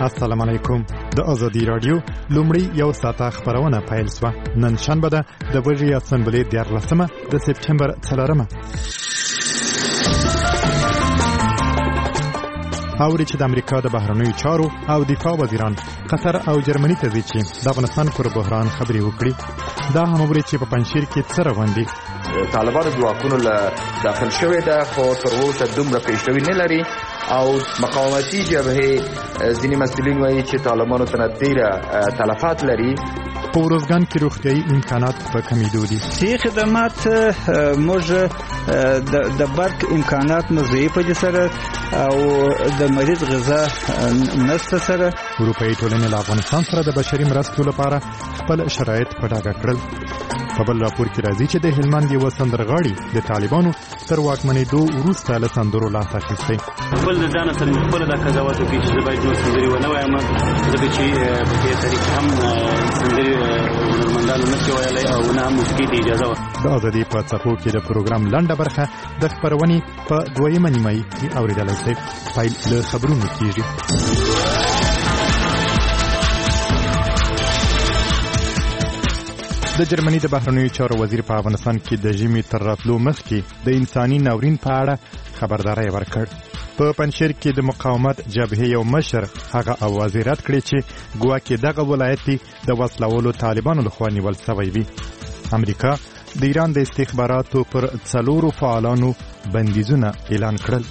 السلام علیکم. د ازادي رادیو لومړی یو ساعته خبرونه پیل شوه. نن شنبه ده د وژې اسمبلې 14 د سپټمبر 4 اوري چې د امریکا د بهرنیو چارو او دفاع وزیران قطر او جرمني ته ځي چې د افغانستان پر بحران خبرې وکړي. دا هم اوري چې په پنځشیر کې څه روان دي. طالبانو ځواکونو له داخل شوې ده خو تر اوسه دومره پیشروي نه لري او مقاومتي جبهې ځینې مسؤلین وایي چې طالبانو ته ډېره تلفات لري. په ورځګان کې روغتیایي امکانات په کمیدو دي. صحي خدمات موږ د برق امکانات مو ضعیفه دي سره او د مریض غذا نشته سره. اروپایي ټولنې له افغانستان سره د بشري مرستو لپاره خپل شرایط په ډاګه کړل. په بل راپور کې راځي چې د هلمند یو سندرغاړي د طالبانو تر واکمنېدو وروسته له سندرو لاس اخیستی. خپل د ځان سره خپل د قضاوت کوي چې باید نو سندري ونه وایم ځکه چې په دې طریقه هم سندري ورمندانو نه ویلای او نه هم موسیقي ته اجازه و. د ازادي په څپو کې د پروګرام لنډه برخه د خبرونې په 2 نیمایي کې اورېدلای شئ. پیل له خبرونو کېږي. د جرمني د بهرنیو چارو وزیر په افغانستان کې د ژمي تر راتلو مخکې د انساني ناورین په اړه خبرداری ورکړ. په پنځشیر کې د مقاومت جبهې یو مشر هغه اوازې رد کړې چې ګواکې دغه ولایت د وسلوالو طالبانو لخوا نیول شوی وي. امریکا د ایران د استخباراتو پر 4 فعالانو بندیزونه اعلان کړل.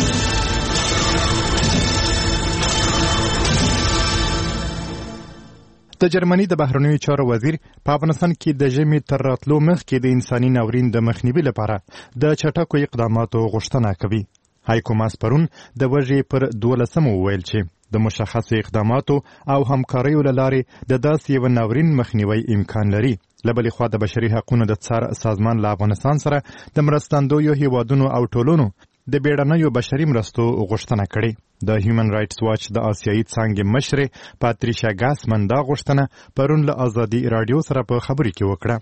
د جرمني د بهرنیو چارو وزیر په افغانستان کې د ژمي تر راتلو مخکې د انساني ناورین د مخنیوي لپاره د چټکو اقداماتو غوښتنه کوي. هایکو ماس پرون د وژې پر 12 وویل چې د مشخصو اقداماتو او همکاریو له لارې د داسې یو ناورین مخنیوي امکان لري. له بلې خوا د بشري حقوقو د څار سازمان له افغانستان سره د مرستندویو هیوادونو او ټولنو د بیړنیو بشري مرستو غوښتنه کړې. د هیومن رایټس واچ د آسیایي څانګې مشره پاتریشا ګاسمن دا غوښتنه پرون له ازادي رادیو سره په خبرې کې وکړه.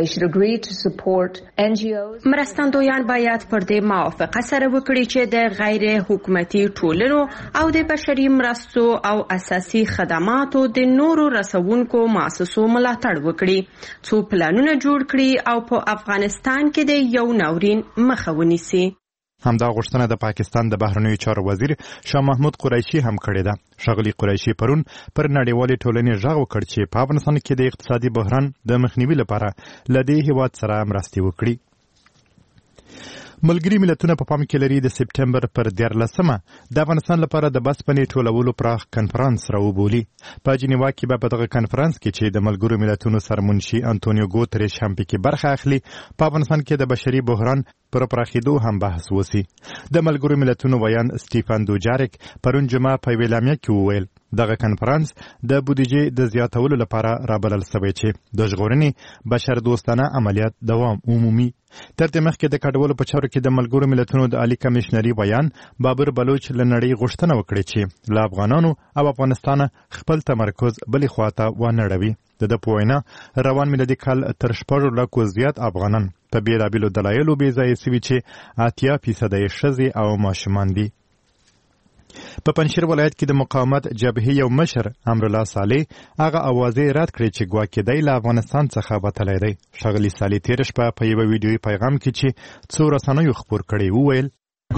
مرستندویان باید پر دې موافقه سره وکړي چې د غیر حکومتي ټولنو او د بشري مرستو او اساسي خدماتو د نورو رسونکو مؤسسو ملاتړ وکړي څو پلانونه جوړ کړي او په افغانستان کې د یو ناورین مخه ونیسي. همدا غوښتنه د پاکستان د بهرنیو چارو وزیر شاه محمود قریشي هم کړې ده. ښاغلي قریشي پرون پر نړیوالې ټولنې غږ وکړ چې په افغانستان کې د اقتصادي بحران د مخنیوي لپاره له دې هیواد سره مرستې وکړي. ملګري ملتونه په پام کې لري د سپټمبر پر 14 د افغانستان لپاره د بسپنې ټولولو پراخ کنفرانس راوبولي. په جنیوا کې به په دغه کنفرانس کې چې د ملګرو ملتونو سرمنشي انټونیو ګوتریش هم پکې برخه اخلي په افغانستان کې د بشري بحران پر پراخېدو هم بحث وسی. د ملګرو ملتونو ویان سټیفن دوجاریک پرون جمعه په ویلامیا کې وویل دغه کنفرانس د بودیجې د زیاتولو لپاره رابلل شوی چې د ژغورنې بشر دوستانه عملیات دوام عمومي. تر دې مخکې د کډوالو په چارو کې د ملګرو ملتونو د عالی کمشنري ویان بابر بلوچ له نړۍ غوښتنه وکړه چې له افغانانو او افغانستان خپل تمرکز بلې خواته وانړوي. د په وینا روان میلادي کال تر 4 لکو زیات افغانان په بیلابیلو دلایلو بې ځایه شوي چې 80% یې ښځې او ماشومان دي. په پنځشیر ولایت کې د مقاومت جبهې یو مشر امرالله صالح هغه اوازې رد کړې چې ګواکې دی له افغانستان څخه وتلی دی. ښاغلي صالح تېره شپه په یوه ویډیویي پیغام کې چې څو رسنیو خپور کړی وویل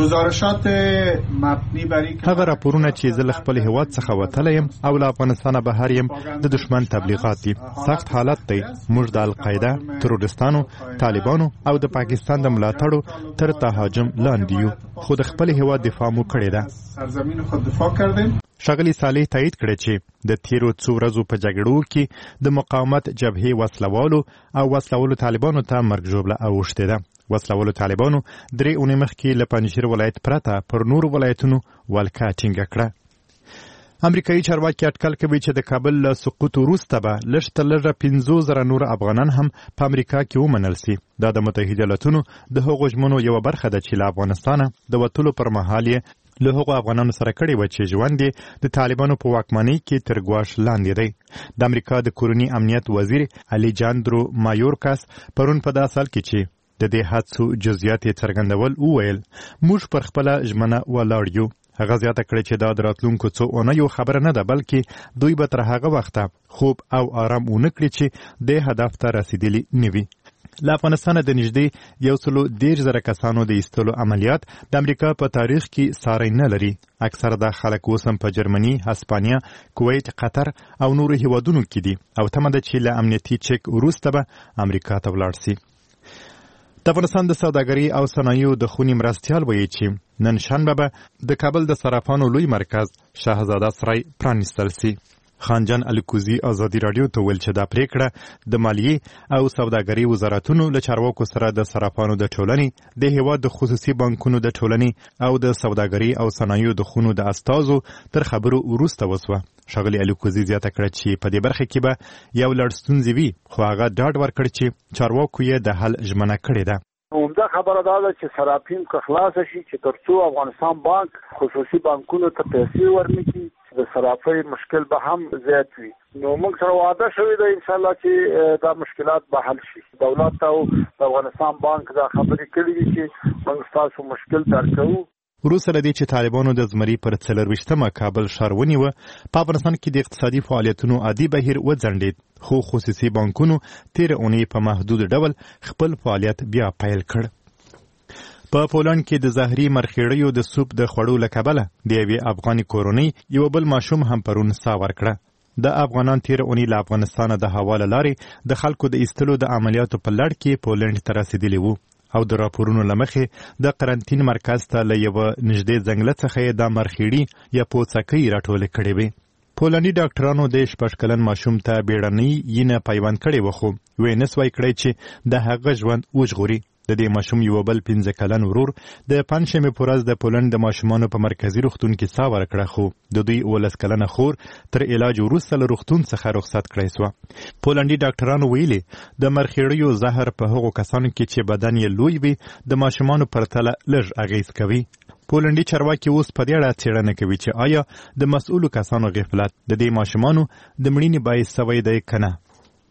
هغه راپورونه چې زه له خپل هیواد څخه وتلی یم او له افغانستانه بهر یم د دشمن تبلیغات دي. سخت حالت دی. موږ د القاعده، تروریستانو، طالبانو او د پاکستان د ملاتړو تر تهاجم لاندې یو خو د خپل هیواد دفاع مو کړې ده. ښاغلي صالح تایید کړی چې د تیرو څو ورځو په جګړو کې د مقاومت جبهې وسلوالو طالبانو ته مرګ ژوبله اوښتې ده. وسلوالو طالبانو 3 اونۍ مخکې له پنځشیر ولایت پرته پر نورو ولایتونو ولکه ټینګه کړه. امریکایي چارواکي اټکل کوي چې د کابل له سقوط وروسته به لږ تر لږه 50,000 نور افغانان هم په امریکا کې ومنل شي. دا د متحده ایالاتونو د هغو ژمنو یوه برخه ده چې له افغانستانه د وتلو پر مهال یې له هغو افغانانو سره کړی و چې ژوند یې د طالبانو په واکمنۍ کې تر ګواښ لاندې دی. د امریکا د کورني امنیت وزیر الیجاندرو مایورکاس پرون په داسې حال کې چې د دې حادثو جزئیات یې څرګندول وویل موږ پر خپله ژمنه ولاړ یو. هغه زیاته کړې چې دا د راتلونکو څو اونیو خبره نه ده، بلکې دوی به تر هغه وخته خوب او آرام ونه کړي چې د هدف ته رسیدلی نه وي. له افغانستانه د نږدې 113,000 کسانو د ایستلو عملیات د امریکا په تاریخ کې ساری نه لري. اکثره د خلک اوس هم په جرمني، هسپانیا، کویت، قطر او نورو هیوادونو کې دي او تمه ده چې له امنیتي چک وروسته به امریکا ته ولاړ سي. د افغانستان د سوداګرۍ او صنایعو د خونې مرستیال وایي چې نن شنبه به د کابل د صرافانو لوی مرکز شاهزاده سرای پرانیستل سي. خانجان الکوزي ازادي رادیو ته ویل چې دا پریکړه د مالیې او سوداګرۍ وزارتونو له چارواکو سره د صرافانو د ټولنې، د هیواد د خصوصي بانکونو د ټولنې او د سوداګرۍ او صنایعو د خونو د استازو تر خبرو وروسته وسوه. ښاغلي الکوزي زیاته کړه چې په دې برخه کې به یو لړ ستونزې وي، خو هغه ډاډ ورکړ چې چارواکو یې د حل ژمنه کړې ده. عمده خبره دا ده چې صرافین که خلاص شي چې ترڅو افغانستان بانک خصوصي بانکونو ته پیسې ورنکړي د صرافۍ مشکل به هم زیات وي. نو موږ سره وعده شوې ده ان شاء الله چې دا مشکلات به حل شي. دولت او د افغانستان بانک دا خبرې کړې دي چې موږ تاسو مشکل درک کوو. وروسته له دې چې طالبانو د زمري پر 24مه کابل ښار ونیوه، په افغانستان کې د اقتصادي فعالیتونو عادي بهیر وځنډېد، خو خصوصي بانکونو تېره اونۍ په محدود ډول خپل فعالیت بیا پیل کړ. په پولنډ کې د زهري مرخیړیو د سوپ د خوړو له کبله د یوې افغاني کورنۍ یو بل ماشوم هم پرون ساه ورکړه. د افغانان تېره اونۍ له افغانستانه د هوا له لارې د خلکو د ایستلو د عملیاتو په لړ کې پولنډ ته رسېدلي وو او د راپورونو له مخې د قرنطین مرکز ته له یوه نږدې ځنګله څخه یې د مرخیړي یا پوڅکۍ راټولې کړې وې. پولنډي ډاکټرانو د 6 کلن ماشوم ته بیړنۍ ینه پیوند کړې وه، خو ویې نسوای کړی چې د هغه ژوند وژغوري. د دې ماشوم یو بل 15 کلن ورور د پنجشنبې په ورځ د پولنډ د ماشومانو په مرکزي روغتون کې ساه ورکړه، خو د دوی 19 کلنه خور تر علاج وروسته له روغتون څخه رخصت کړی سوه. پولنډي ډاکټرانو ویلي د مرخیړیو زهر په هغو کسانو کې چې بدن یې لوی وي د ماشومانو پرتله لږ اغیز کوي. پولنډي چارواکي اوس په دې اړه څېړنه کوي چې آیا د مسؤلو کسانو غفلت د دې ماشومانو د مړینې باعث سوی دی که نه.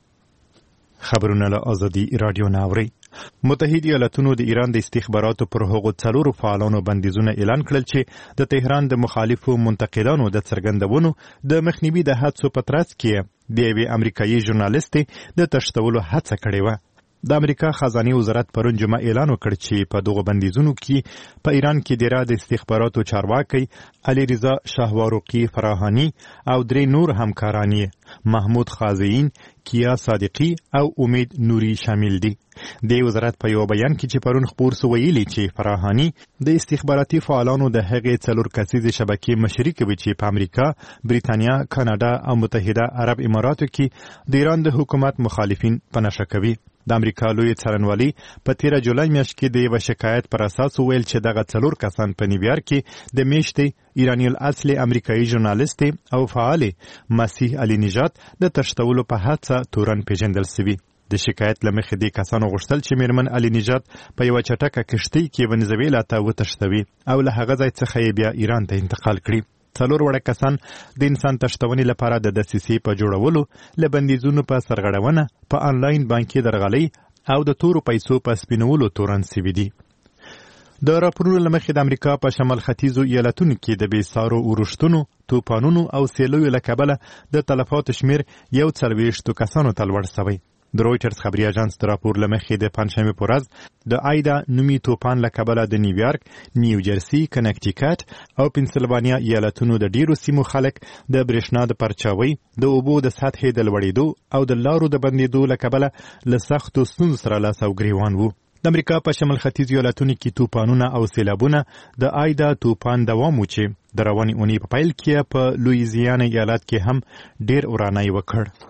خبرونه له ازادي رادیو نه اورئ. متحد ایالتونو د ایران د استخباراتو پر هغو 4 فعالانو بندیزونه اعلان کړل چې د تهران د مخالفو منتقدانو د څرګندونو د مخنیوي د هڅو په ترڅ کې د یوې امریکایي ژورنالستې د تښتولو هڅه کړې وه. د امریکا خزانه وزارت پرون جمعه اعلان وکړ چې په دغو بندیزونو کې په ایران کې د را د استخباراتو چارواکي علي رضا شاهواروقي فراهاني او 3 نور همکاران محمود خازئین، کیا صادقی او امید نوری شامل دي. د وزارت په یو بیان کې چې پرون خپور سو ویلي چې فراهاني د استخباراتي فعالانو د هغې 4 کسیزې شبکې مشري کوي چې په امریکا، بریتانیا، کاناډا او متحده عرب اماراتو کې د ایران د حکومت مخالفین په نښه کوي. د امریکا لوی څارنوالي په 13 جولای میاشت کې د یو شکایت پر اساس ویل چې دغه 4 کسان په نیویارک کې د میشتې ایرانی الاصل امریکایي ژورنالیست او فعال مسیح علي نژاد د تښتولو په هڅه تورن پیژندل شوی. د شکایت لمخې د کسانو غوښتل چې میرمن علي نژاد په یو چټکه کشتۍ کې ونیزویلا ته وتښتوي او له هغه ځای څخه یې بیا ایران ته انتقال کړي. 4 وړه کسان د انسان تښتونې لپاره د دسیسې په جوړولو، له بندیزونو په سرغړونه، په آنلاین بانکي درغلۍ او د تورو پیسو په سپینولو تورن سوي دي. د راپورونو له مخې د امریکا په شمال ختیځو ایالتونو کې د بېسارو اورښتونو، طوفانونو او سیلیو له کبله د تلفاتو شمېر 40 کسانو ته لوړ شوی. د رویټرز خبري اژانس د راپور له مخې د پنجشنبې په ورځ د آیدا نومي طوفان له کبله د نیویارک، نیوجرسي، کنیکټیکټ او پنسلوانیا ایالتونو د ډیرو سیمو خلک د برېښنا د پرچاوۍ، د اوبو د سطحې د لوړېدو او د لارو د بندېدو له کبله له سختو ستونزو سره لاس او ګریوان وو. د امریکا په شمال ختیځ ایالتونو کې طوفانونه او سیلابونه د آیدا طوفان دوام و چې د روانې اونۍ په پیل کې په لویزیانا ایالت کې هم ډیر ورانی وکړ.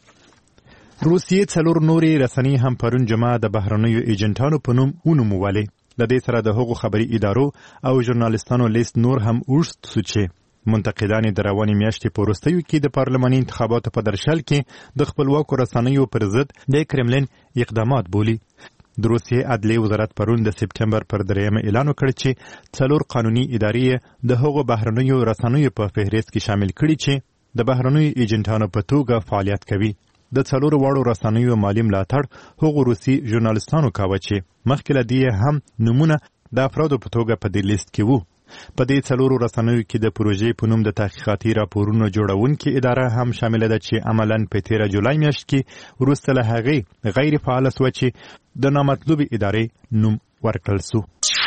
روسیې 4 نورې رسنۍ هم پرون جمعه د بهرنیو ایجنټانو په نوم ونومولې. له دې سره د هغو خبري ادارو او ژورنالستانو لیست نور هم اوږد سو چې منتقدان د روانې میاشتې په وروستیو کې د پارلماني انتخاباتو په درشل کې د خپلواکو رسنیو پر ضد د کرملین اقدامات بولي. د روسیې عدلیې وزارت پرون د سپټمبر پر 3 اعلان وکړ چې 4 قانوني ادارې د هغو بهرنیو رسنیو په فهرست کې شامل کړي چې د بهرنیو ایجنټانو په توګه فعالیت کوي. د 4 واړو رسنیو مالی ملاتړ هغو روسي ژورنالستانو کاوه چې مخکې له دې هم نمونه د افرادو په توګه په دې لیست کې وو. په دې څلورو رسنیو کې د پروژې په نوم د تحقیقاتي راپورونو جوړونکې اداره هم شامله ده چې عملاً په 13 جولای میاشت کې وروسته له هغې غیر فعاله سوه چې د نامطلوبې ادارې نوم ورکړل سو.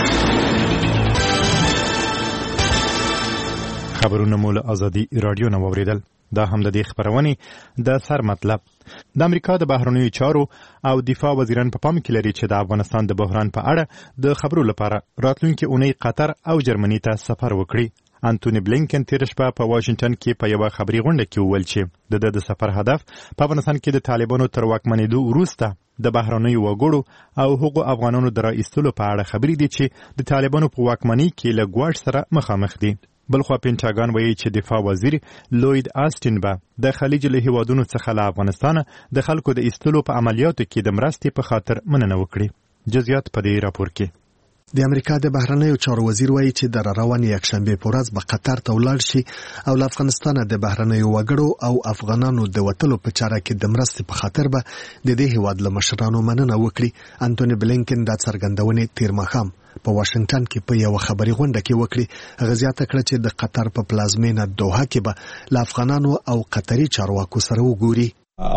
خبرونه مو له ازادي رادیو نه واوریدل. دا هم د دې خبرونې د سر مطلب. د امریکا د بهرنیو چارو او دفاع وزیران په پام کې لري چې د افغانستان د بحران په اړه د خبرو لپاره راتلونکي اونۍ قطر او جرمني ته سفر وکړي. انټونی بلینکن تیر شپه په واشنگټن کې په یوه خبري غونډه کې وویل چې د سفر هدف په افغانستان کې د طالبانو تر واکمنېدو وروسته د بهرنیو وګړو او هغو افغانانو د راایستلو په اړه خبرې دي چې د طالبانو په واکمنۍ کې له ګواښ سره مخامخ دي. بلخوا پینټاګان وایي چې دفاع وزیر لوید آسټین به د خلیج له هیوادونو څخه له افغانستانه د خلکو د ایستلو په عملیاتو کې د مرستې په خاطر مننه وکړي. جزئیات په دې راپور کې. د امریکا د بهرنیو چارو وزیر وایي چې د روانې یکشنبه په ورځ به قطر ته ولاړ شي او له افغانستانه د بهرنیو وګړو او افغانانو د وتلو په چاره کې د مرستې په خاطر به د دې هیواد له مشرانو مننه وکړي. انټونی بلینکن دا څرګندونې تیر ماښام په واشنگټن کې په یو خبري غونډه کې وکړي. هغه زیاته کړه چې د قطر په پلازمینه دوحه کې به له افغانانو او قطري چارواکو سره وګوري.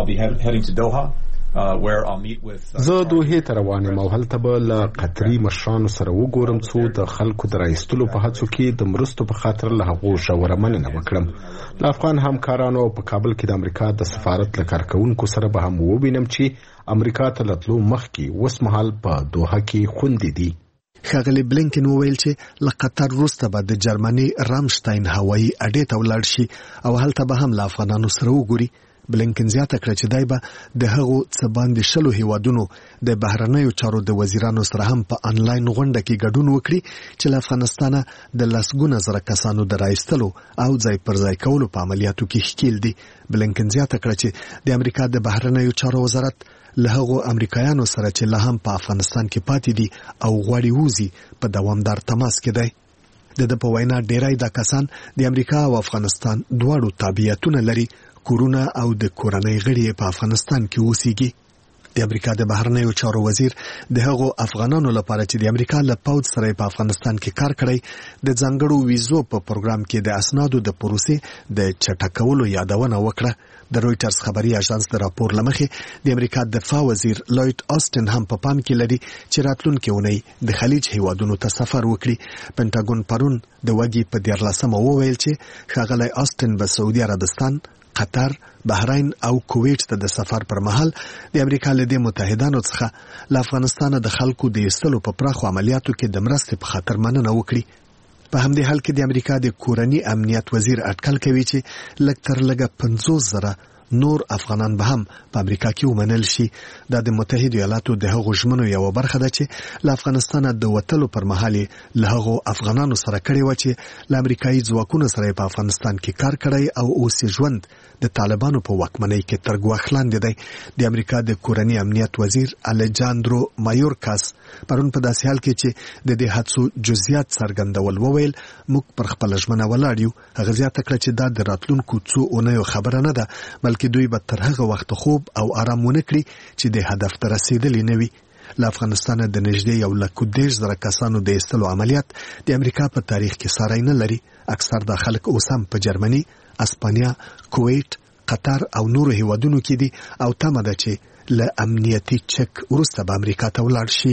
زه دوحې ته روان یم او هلته به له قطري مشرانو سره وګورم څو د خلکو د راایستلو په هڅو کې د مرستو په خاطر له هغو ژوره مننه وکړم. له افغان همکارانو په کابل کې د امریکا د سفارت له کارکوونکو سره به هم ووینم چې امریکا ته له تلو مخکې اوس مهال په دوحه کې خوندې دي. ښاغلی بلینکن وویل چې له قطر وروسته به د جرمني رامشتاین هوایي اډې ته ولاړ شي او هلته به هم له افغانانو سره وګوري. بلینکن زیاته کړه چې دای به د هغو څه باندې 10 هیوادونو د بهرنیو چارو د وزیرانو سره هم په انلاین غونډه کې ګډون وکړي چې له افغانستانه د لسګونه زره کسانو د راایستلو او ځای پر ځای کولو په عملیاتو کې ښکیل دي. بلینکن زیاته کړه چې د امریکا د بهرنیو چارو وزارت له هغو امریکایانو سره چې لا هم په افغانستان کې پاتې دي او غواړي ووځي په دوامدار تماس کې دی. د په وینا ډیری دا کسان د امریکا او افغانستان دواړو تابعیتونه لري، کورونه او د کورنۍ غړي په افغانستان کې اوسېږي. د امریکا د بهرنیو چارو وزیر د هغو افغانانو لپاره چې د امریکا له پوځ سره په افغانستان کې کار کړی د ځانګړو ویزو په پروګرام کې د اسنادو د پروسې د چټکولو یادونه وکړه. د رويټرز خبري اژانس د راپور لمخې د امریکا دفاع وزیر لوید آسټین هم په پام کې لري چې راتلونکي اونۍ د خلیج هیوادونو ته سفر وکړي. پنټاګون پرون د وګي په 14 وویل چې ښاغلی آسټین به سعودي عربستان، قطر، بحرین او کویت ته د سفر پر مهال د امریکا له دې متحدانو څخه له افغانستان د خلکو د ایستلو په پراخو عملیاتو کې د مرستې په خاطر مننه وکړي. په همدې حال کې د امریکا د کورنی امنیت وزیر اټکل کوي چې لږ تر لږه 50,000 نور افغانان به هم په امریکا کې ومنل شي. دا د متحده ایالاتو د هغو ژمنو یو برخه ده چې له افغانستانه د وتلو پر مهال له هغو افغانانو سره کړي و چې له امریکایي ځواکونو سره په افغانستان کې کار کړی او اوس ژوند د طالبانو په واکمنۍ کې تر ګواښ لاندې دی. د امریکا د کورنی امنیت وزیر الیجاندرو مایورکاس پرون په داسې حال کې چې د دې حادثو جزئیات څرګندول وویل موږ پر خپل ژمنه ولاړ یو. هغه زیاته کړه چې دا د راتلونکو څو اونیو خبره نه ده بلکې دوی به تر هغه وخت خوب او آرام ونه کړي چې د هدف ته رسیدلی نه وي. له افغانستانه د نږدې 1,10,000 کسانو د ایستلو عملیات د امریکا په تاریخ کې ساری نه لري. اکثر د خلک اوس هم په جرمني، اسپانیا، کویت، قطر او نورو هیوادونو کې دي او تمه ده چې له امنیتي چک وروسته به امریکا ته ولاړ شي.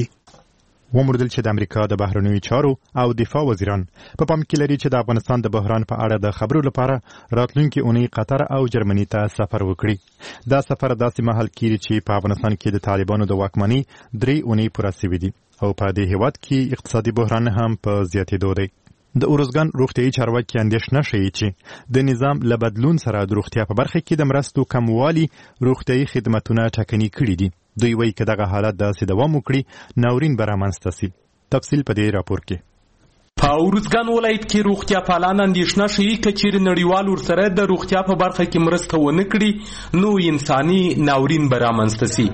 وموردل چې د امریکا د بهرنیو چارو او دفاع وزیران په پام کې لري چې د افغانستان د بحران په اړه د خبرو لپاره راتلونکي اونۍ قطر او جرمني ته سفر وکړي. دا سفر داسې مهال کېږي چې په افغانستان کې د طالبانو د واکمنۍ 3 اونۍ پوره شوې دي او په دې هیواد کې اقتصادي بحران هم په زیاتېدو دی. د اورزګان روغتیايي چارواکي اندېښنه ښیي چې د نظام له بدلون سره د روغتیا په برخه کې د مرستو کموالي روغتیايي خدمتونه ټکني کړي دي. دوی وایي که دغه حالت داسې دوام وکړي ناورین به رامنځته شي. تفصیل په دې راپور کې. په اورزګان ولایت کې روغتیا پالان اندېښنه ښیي که چیرې نړیوال ورسره د روغتیا په برخه کې مرسته ونه کړي نو انساني ناورین به رامنځته شي.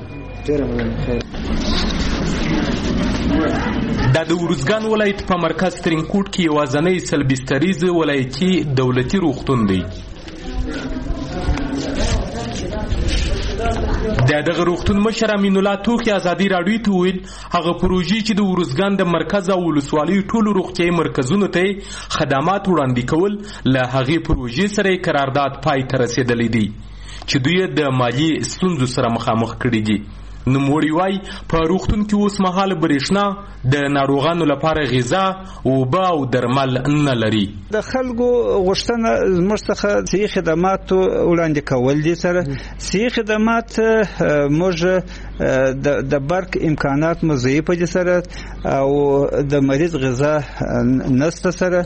دا د اورزګان ولایت په مرکز ترینکوټ کې یوازینی سلبستریز ولایتي دولتي روغتون دی. دغه روغتون مشر امین الله توخی ازادي رادیو ته ویل هغه پروژې چې د ورزګان د مرکز او ولسوالۍ ټولو روغتیايي مرکزونو ته خدمات وړاندې کول له هغې پروژې سره قرارداد پای ته رسېدلی دی چې دوی د مالی ستونزو سره مخامخ کړي دي. نوموړي وایي په روغتون کې اوس مهال برېښنا د ناروغانو لپاره غذا اوبه او درمل نه لري. د خلکو غوښتنه زموږ څخه صحي خدماتو وړاندې کول دي. سره صحي خدمات موږ د برق امکانات مو ضعیفه دي سره او د مریض غذا نسته سره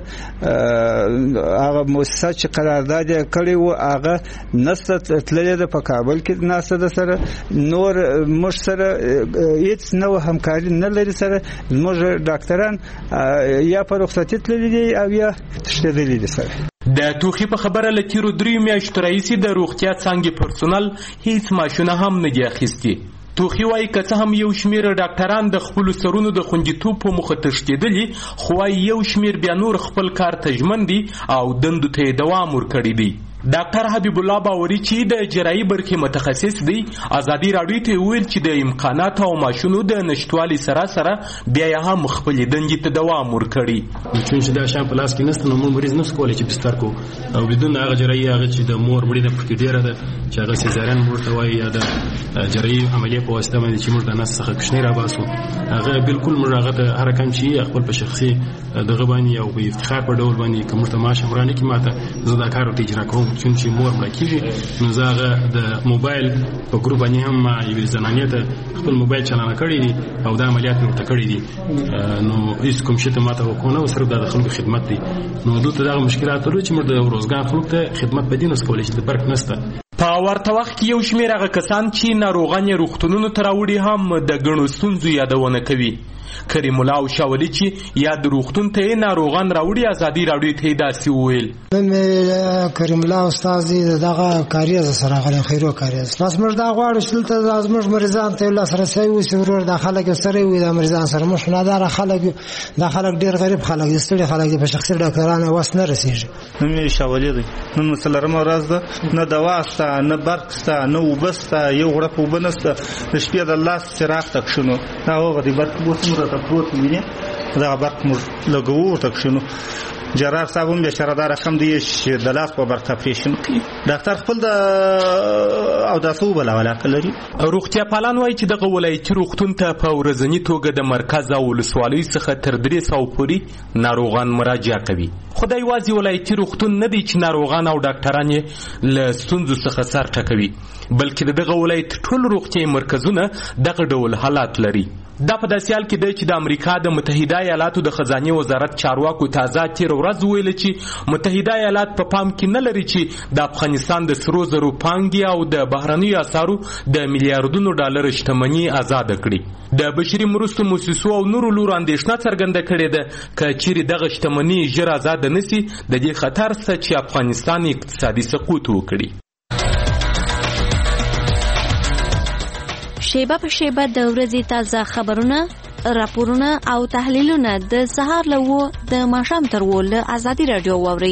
هغه مؤسسه چې قرارداد کړی و هغه نسته تللې ده په کابل کې نسته ده سره نور موږ سره هیڅ نوع همکاري نه لري. سره موږ ډاکټران یا په رخصتي تللي دي او یا تښتېدلي دي. سره د توخي په خبره له تیرو 3 میاشتو راهیسې د روغتیا څانګې پرسونل هیڅ معاشونه هم نه دي اخیستي. توخي وایي که څه هم یو شمېر ډاکټران د خپلو سرونو د خوندیتوب په موخه تښتېدلي، خو وایي یو شمېر بیا نور خپل کار ته ژمن دي او دندو ته یې دوام ورکړی دی. ډاکټر حبیب الله باوري چې د جراحي برخې متخصص دی ازادي رادیو ته ویل چې د امکانات او ماشینو د نشټوالي سره سره بیا یې هم خپلې دندې ته دوام ورکړي. چې دا شان په لاس کې نشته نو موږ مریض نشو کولی چې بستر کو او بدون هغه جراحي هغه چې د مور مړی د پکې ډیره ده چې هغه سیزارین ورته وایي یا د جراحي عملیه په واسطه باندې چې موږ د نس څخه کښنی را باسو هغه بالکل موږ هغه د هر کم چې خپل په شخصي دغه باندې او په افتخار په ډول باندې کوم ته ماشه ورانه کې ماته زه دا کار ته اجرا کوم چې مور مړه کېږي نو زه هغه د موبایل په ګروپ باندې هم ما یوې زنانې ته خپل موبایل چالانه کړی دي او دا عملیات مې ورته کړي دي نو هېڅ کوم شي ته ماته وکړونه او صرف دا د خلکو خدمت دی. نو دلته دغه مشکلات لرو چې موږ د روزګان خلکو ته خدمت په دې نس کولی چې د برق نشته. په ورته وخت کې یو شمېر هغه کسان چې ناروغان یې روغتونونو ته راوړي هم د ګڼو ستونزو یادونه کوي. کریم الله او شاولي چې یا د روغتون ته ناروغان راوړي ازادي راډیو ته داسې وویل. مې کریم الله استاد دغه کاریز سره غل خیرو کاریز لاس موږ دا غواړو چې دلته زموږ مریضان ته لاس رسوي وي ورور د خلک سره وي د مریضان سره مش نه دار خلک د خلک ډیر غریب خلک دستړي خلک په شخصي ډاکټرانو واس نه رسیږي. مې شاولي دی نن مسلرم ورځ ده نه دوا ستا نه برق ستا نه وبستا یو غړپ وبنسته د شپې د الله چراغ تک شنو دا وغه دی برق بوتمره ته پروت ویني دا برق مر لګو تک شنو جرار صاحب هم بیچاره رقم دی چې د لاس په برخه پریشن کوي ډاکټر خپل د او د سو بل علاقه لري. روغتیا پالان وایي چې دغه ولایتي روغتون ته په ورځنی توګه د مرکز او ولسوالۍ څخه تر 300 پورې ناروغان مراجعه کوي. خدای یوازې ولایتي روغتون نه دی چې ناروغان او ډاکټران یې له ستونزو څخه سر ټکوي بلکې دغه ولایت ټول روغتیايي مرکزونه دغه ډول حالات لري. دا په داسې حال کې دی چې د امریکا د متحده ایالاتو د خزانه وزارت چارواکو تازه تیر ورځ ویل چې متحده ایالات په پام کې نه لري چې د افغانستان د سرو زرو پانګې او د بهرنیو اسعارو د میلیارډونو ډالر شتمنۍ آزاد کړي. د بشري مرستو مؤسسو او نورو لور اندېښنه څرګنده کړې ده چې چیرې دغه شتمنۍ ژر آزاد نشي د دې خطر څخه چې افغانستان اقتصادي سقوط وکړي. شیبه په شیبه د ورځې تازه خبرونه، راپورونه او تحلیلونه د سهار له د ماښام تر له ازادي رادیو واوري.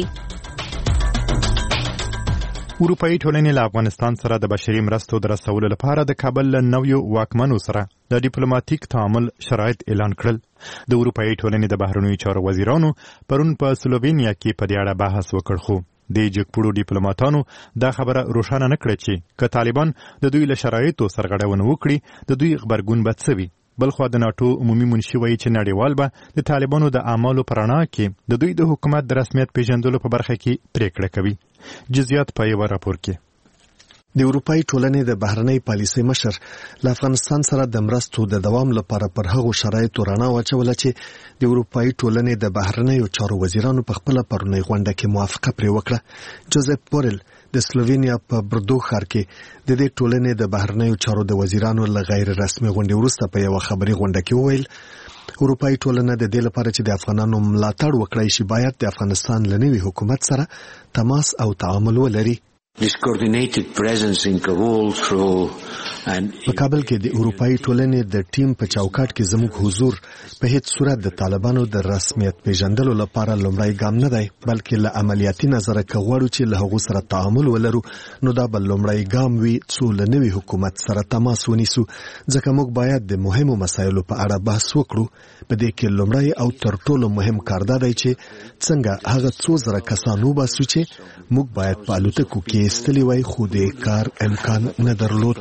اروپایي ټولنې له افغانستان سره د بشري مرستو د رسولو لپاره د کابل له نویو واکمنو سره د ډیپلوماټیک تعامل شرایط اعلان کړل. د اروپایي ټولنې د بهرنیو چارو وزیرانو پرون په سلووینیا کې په دې اړه بحث وکړ خو د جګپړو ډیپلوماټانو دا خبره روښانه نه کړه چې که طالبان د دوی له شرایطو سرغړونه وکړي د دوی غبرګون به څه وي. بلخوا د ناټو عمومي منشي وایي چې نړیوال به د طالبانو د اعمالو په رڼا کې د دوی د حکومت د رسمیت پیژندلو په برخه کې پریکړه کوي. جزئیات په یو راپور کې. د اروپای ټولنې د بهرنۍ پالیسۍ مشر له افغانستان سره د مرستو د دوام لپاره پر هغو شرایطو رڼا واچوله چې د اروپای ټولنې د بهرنیو چارو وزیرانو په خپله پرونۍ غونډه کې موافقه پرې وکړه. جوزف بورل د سلووینیا په بردو ښار کې د دې ټولنې د بهرنیو چارو د وزیرانو له غیر رسمي غونډې وروسته په یوه خبري غونډه کې وویل اروپای ټولنه د دې لپاره چې د افغانانو ملاتړ وکړي شي باید د افغانستان له نوي حکومت سره تماس او تعامل ولري. په کابل کې د اروپאי ټولنې د ټیم په چوکاټ کې زموږ حضور په هیڅ صورت د طالبانو د رسمیت پیژندلو لپاره لومړی ګام نه دی، بلکې له عملیاتي نظره کغواړو چې له هغو سره تعامل ولرو نو دا بل لومړی ګام وي څو له نوي حکومت سره تماس ونیسو، ځکه موږ باید د مهمو مسایلو په اړه بحث وکړو. په دې کې لومړی او تر ټولو مهم کار دا دی چې څنګه هغه څو زره کسان وباسو چې موږ باید په الوتکو کې ایستلي وای خو د کار امکان نه درلود.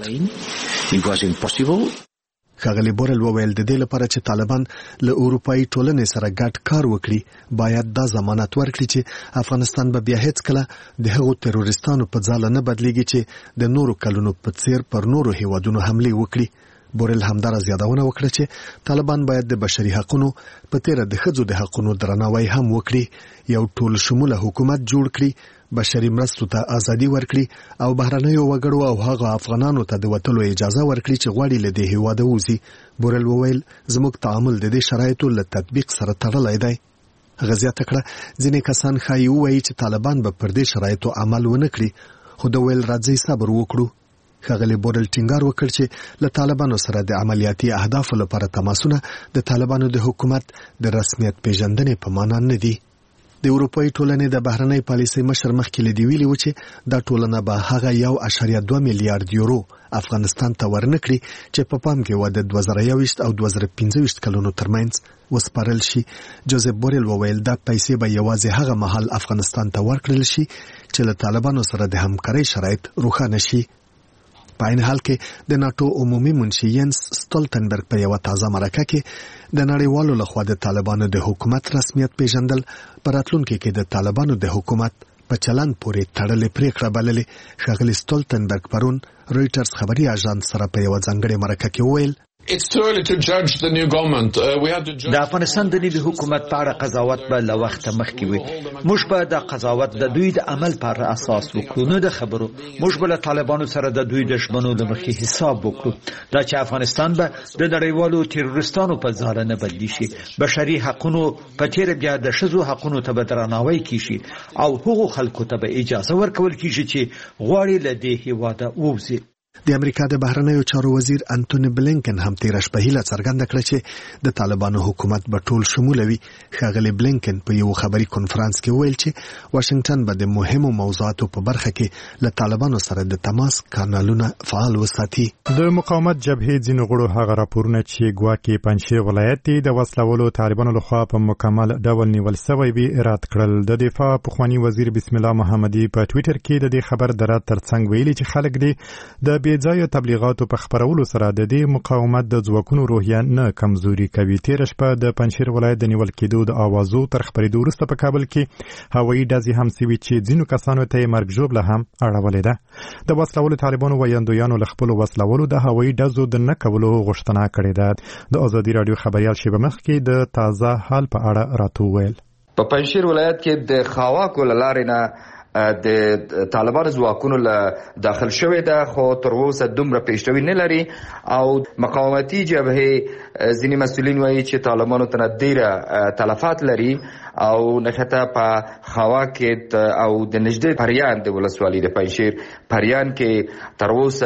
ښاغلي بورل وویل د دې لپاره چې طالبان له اروپאי ټولنې سره ګډ کار وکړي باید دا ضمانت ورکړي چې افغانستان به بیا هیڅ کله د هغو تروریستانو په ځاله نه بدلیږي چې د نورو کلونو په څیر پر نورو هیوادونو حمله وکړي. بورل همدارا زیادونه وکړه چې طالبان باید د بشري حقوقو په تیر د ښځو د حقوقو درناوی هم وکړي، یو ټول شموله حکومت جوړ کړي، بشري مرستو ته ازادي ورکړي او بهرنیو وګړو او هغه افغانانو ته د وټلو اجازه ورکړي چې غواړي له دې هیواده وځي. بورل وویل زموږ تعامل د دې شرایطو له تطبیق سره تړلی دی. غزیات کړه ځینې کسان ښایي ووایي چې طالبان به پر دې شرایطو عمل ونه کړي، خو د ویل راځي صبر وکړو. ښاغلي بورل ټینګار وکړ چې له طالبانو سره د عملیاتي اهدافو لپاره تماسونه د طالبانو د حکومت د رسمیت پیژندنې په معنا نه دي. د اروپאי ټولنې د بهرنۍ پالیسۍ مشر مخکې لدی ویلي و چې دا ټولنه به هغه 1.2 میلیارډ یورو افغانستان ته ورنکړي چې په پام کې و د 2021 او 2025 کلونو ترمنځ وسپارل شي. جوزف بورل وویل دا پیسې به یوازې هغه مهال افغانستان ته ورکړل شي چې له طالبانو سره د همکارۍ شرایط روښانه شي. په عین حال کې د ناتو عمومي منشي ینس ستولتنبرګ په یو تازه مرکه کې د نړیوالو لخوا د طالبانو د حکومت رسمیت پیژندل پر راتلونکي کې د طالبانو د حکومت په چلن پورې تړلې پریکړه بللې. ښاغلي ستولتنبرګ پرون رويټرز خبري اژانس سره په یو ځانګړي مرکه کې وویل د افغانستان د نوي حکومت په اړه قضاوت به له وخته مخکې وي. موږ به د قضاوت د دوی د عمل پر اساس وکړو، نه د خبرو. موږ به له طالبانو سره د دوی د شمنو له مخې حساب وکړو. دا چې افغانستان به د نړیوالو تروریستانو په ځاله نه بدلی شي، بشري حقوقو په تیر بیا د ښځو حقوقو ته به درناوی کیږي او هغو خلکو ته به اجازه ورکول کیږي چې غواړي له دې هیواده ووځي. د امریکا د بهرنیو چارو وزیر انټونی بلینکن هم تیر شپه هیله څرګنده کړه چې د طالبانو حکومت به ټول شموله وي. ښاغلي بلینکن په یو خبري کنفرانس کې ویل چې واشنگټن به د مهمو موضوعاتو په برخه کې له طالبانو سره د تماس کانالونه فعال وساتي. د مقاومت جبهې ځینو غړو هغه راپورونه چې ګواکې پنځشیر ولایت د وسلوالو طالبانو لخوا په مکمل ډول نیول شوی وي رد کړل. د دفاع پخوانی وزیر بسم الله محمدي په ټوئیټر کې د دې خبر درات ترڅنګ ویلي چې خلک دې د بېځایه تبلیغاتو په خبرولو سره د دې مقاومت د ځواکونو روحیه نه کمزوري کوي. تیر شپه د پنځشیر ولایت د نیول کېدو د اوازو تر خبرېدو وروسته په کابل کې هوایي ډزې هم سوي چې ځینو کسانو ته مرګ ژوبله هم اړولې ده. د وسلوالو طالبانو ویاندویانو له خپلو وسلوالو د هوایي ډزو د نه کولو غوښتنه کړې ده. د ازادي راډیو خبریال شیبه مخکې د تازه حال په اړه راته وویل. په پنځشیر ولایت کې د خواکو له لارې نه د طالبانو ځواکونو له داخل شوې ده، خو تر اوسه دومره پیشروي نه لري او مقاومتي جبهې ځینې مسؤلین وایي چې طالبانو ته ډېره تلفات لري او نښته په خوا کې او د نږدې پریان د ولسوالۍ د پنځشیر پریان کې تر اوسه